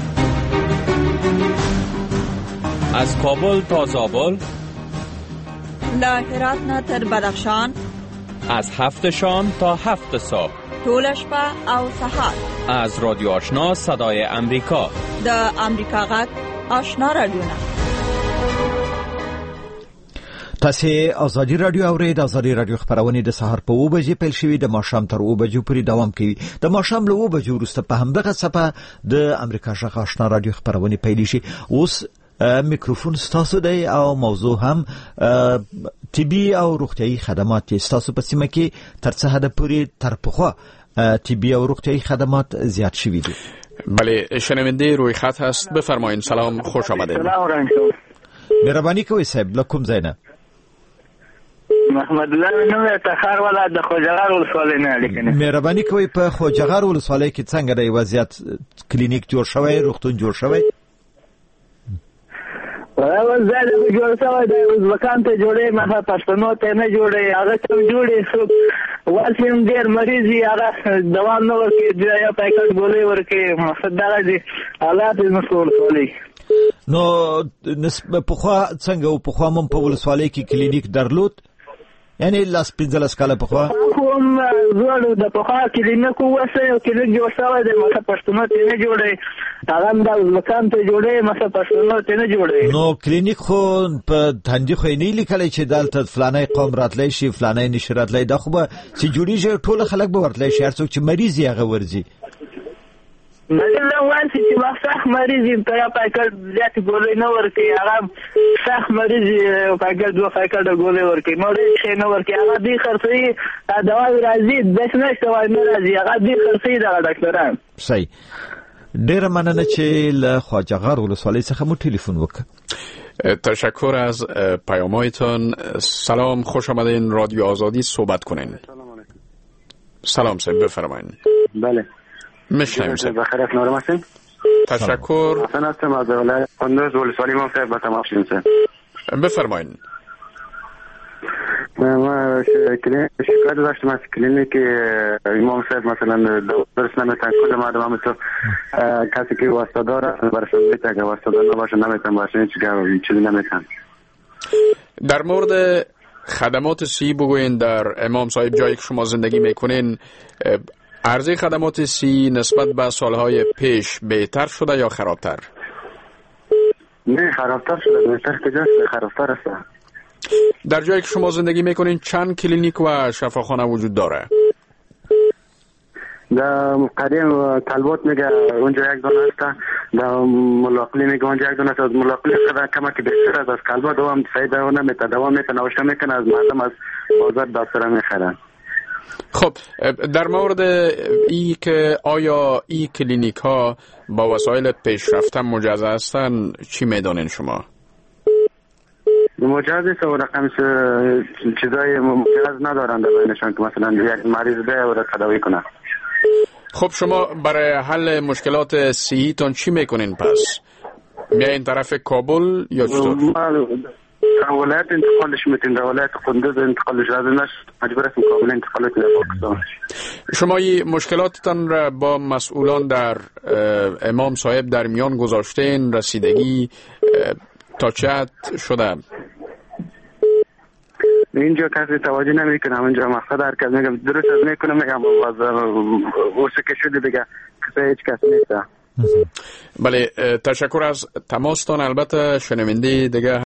از کابل تا زابل، له هرات نه تر بدخشان، از هفت شام تا هفت صبح، ټول شپه او سهار. از رادیو آشنا صدای امریکا، د امریکا غږ آشنا رادیو. تاسو آزادي رادیو اورئ. د آزادي رادیو خبرونه د سهار په اوه بجې پیل شوې، د ماښام تر اوه بجو پورې دوام کوي. د ماښام له اوه بجو وروسته په همدغه صفحه د امریکا غږ آشنا رادیو خبرونه پیل شي. اوس میکروفون ستاسو دی او موضوع هم طبي او روغتيایي خدمات. ستاسو په سیمه کې تر څه حد پورې تر پخوا طبي او روغتيایي خدمات زیات شوي دي؟ بله، شنونده روی خط هست. بفرمایید. سلام، خوش آمدید. سلام علیکم. مهرباني کوئ صاحب، له کوم ځای نه؟ محمد الله نو تخار ولایت د خوجغار ولسوالۍ نه لیکنه. مهرباني کوئ په خوجغار ولسوالۍ کې څنګه دی وضعیت؟ کلینیک جوړ شوی، روغتون جوړ شوی؟ اوس ځای د جوړ شوی دی ازبکان ته جوړې مخه پښتنو ته نه جوړې هغه ته جوړې څوک واسې هم ډېر مریض وي هغه دوام نه ورکوي یو پیکټ ګولۍ ورکوي مقصد دغه دي حالات یې زموږ په ولسوالۍ نو پخوا څنګه و پخوا هم په ولسوالۍ کې کلینیک درلود یعنی لاس پنځلس کاله پخوا کوم زوړ د پخوا کلینیک وسه یو کلینیک جوړ شوی دی مخه پښتنو ته نه جوړې هغه هم د ازبکان ته جوړې مخه پښتنو ته نه جوړې نو کلینیک خو په تندې خو نه لیکل چې دلته فلانه قوم راتلی شي فلانه نشي راتلی دا خو به چې جوړیږي ټول خلک به ورتلی شي هر څوک چې مریض یې هغه ورځي مله وانسی چې ما صح مریض ته یا پاکټ زیات ګولې نه ورکي هغه صح مریض پاکټ دوه پاکټ ګولې ورکي نو دې نه ورکي هغه دې خرڅي دوا راځي د نشته وای نه راځي هغه دې خرڅي د ډاکټران صحیح ډیر مننه چې له خواجه‌غار ولسوالۍ څخه مو ټلیفون وکړ. تشکر از پیام‌هایتان. سلام، خوش آمدین رادیو آزادی، صحبت کنین. سلام صاحب بفرمایید. بله میشنویم صاحب. بخیر از نورم هستین؟ تشکر. حسن هستم از ولایت کندوز ولسوالی ما صاحب با تمام شدیم صاحب. بفرمایید. ما شکایت داشتم از کلینیک امام صاحب مثلا درست نمیتن کل مردم تو کسی که واسطه داره برشون میتن که واسطه دار نباشه نمیتن باشه چیزی نمیتن. در مورد خدمات سی بگوین در امام صاحب جایی که شما زندگی میکنین عرضه خدمات سی نسبت به سالهای پیش بهتر شده یا خرابتر؟ نه خرابتر شده، بهتر کجاست؟ خرابتر است. در جایی که شما زندگی میکنین چند کلینیک و شفاخانه وجود داره؟ در قدیم طلبات میگه اونجا یک دونه است، در ملاقلی میگه اونجا یک دونه است. از ملاقلی قدر کمک بهتر است، از طلبات دوام صحیح دوام نمیتونه دوام میتونه نوشته میکنه از مردم از بازار دستور میخرن. خب در مورد ای که آیا ای کلینیک ها با وسایل پیشرفته مجهز هستن چی میدانین شما؟ مجهز است و رقم چیزای مجهز ندارن در بینشان که مثلا یک مریض ده و را تداوی کنه. خب شما برای حل مشکلات صحیتون چی میکنین پس؟ میایین طرف کابل یا چطور؟ ولایت انتقالش میتین در ولایت کندوز انتقالش از نشد مجبور هستیم کابل انتقالش در پاکستان. شما این مشکلاتتان را با مسئولان در امام صاحب در میان گذاشتین؟ رسیدگی تا چه حد شده؟ اینجا کسی توجه نمیکنه. اینجا مقصد هر کس میگم درست از میکنه میگم باز اوسه که شده دیگه کسی هیچ کس نیست. بله تشکر از تماستان. البته شنونده دیگه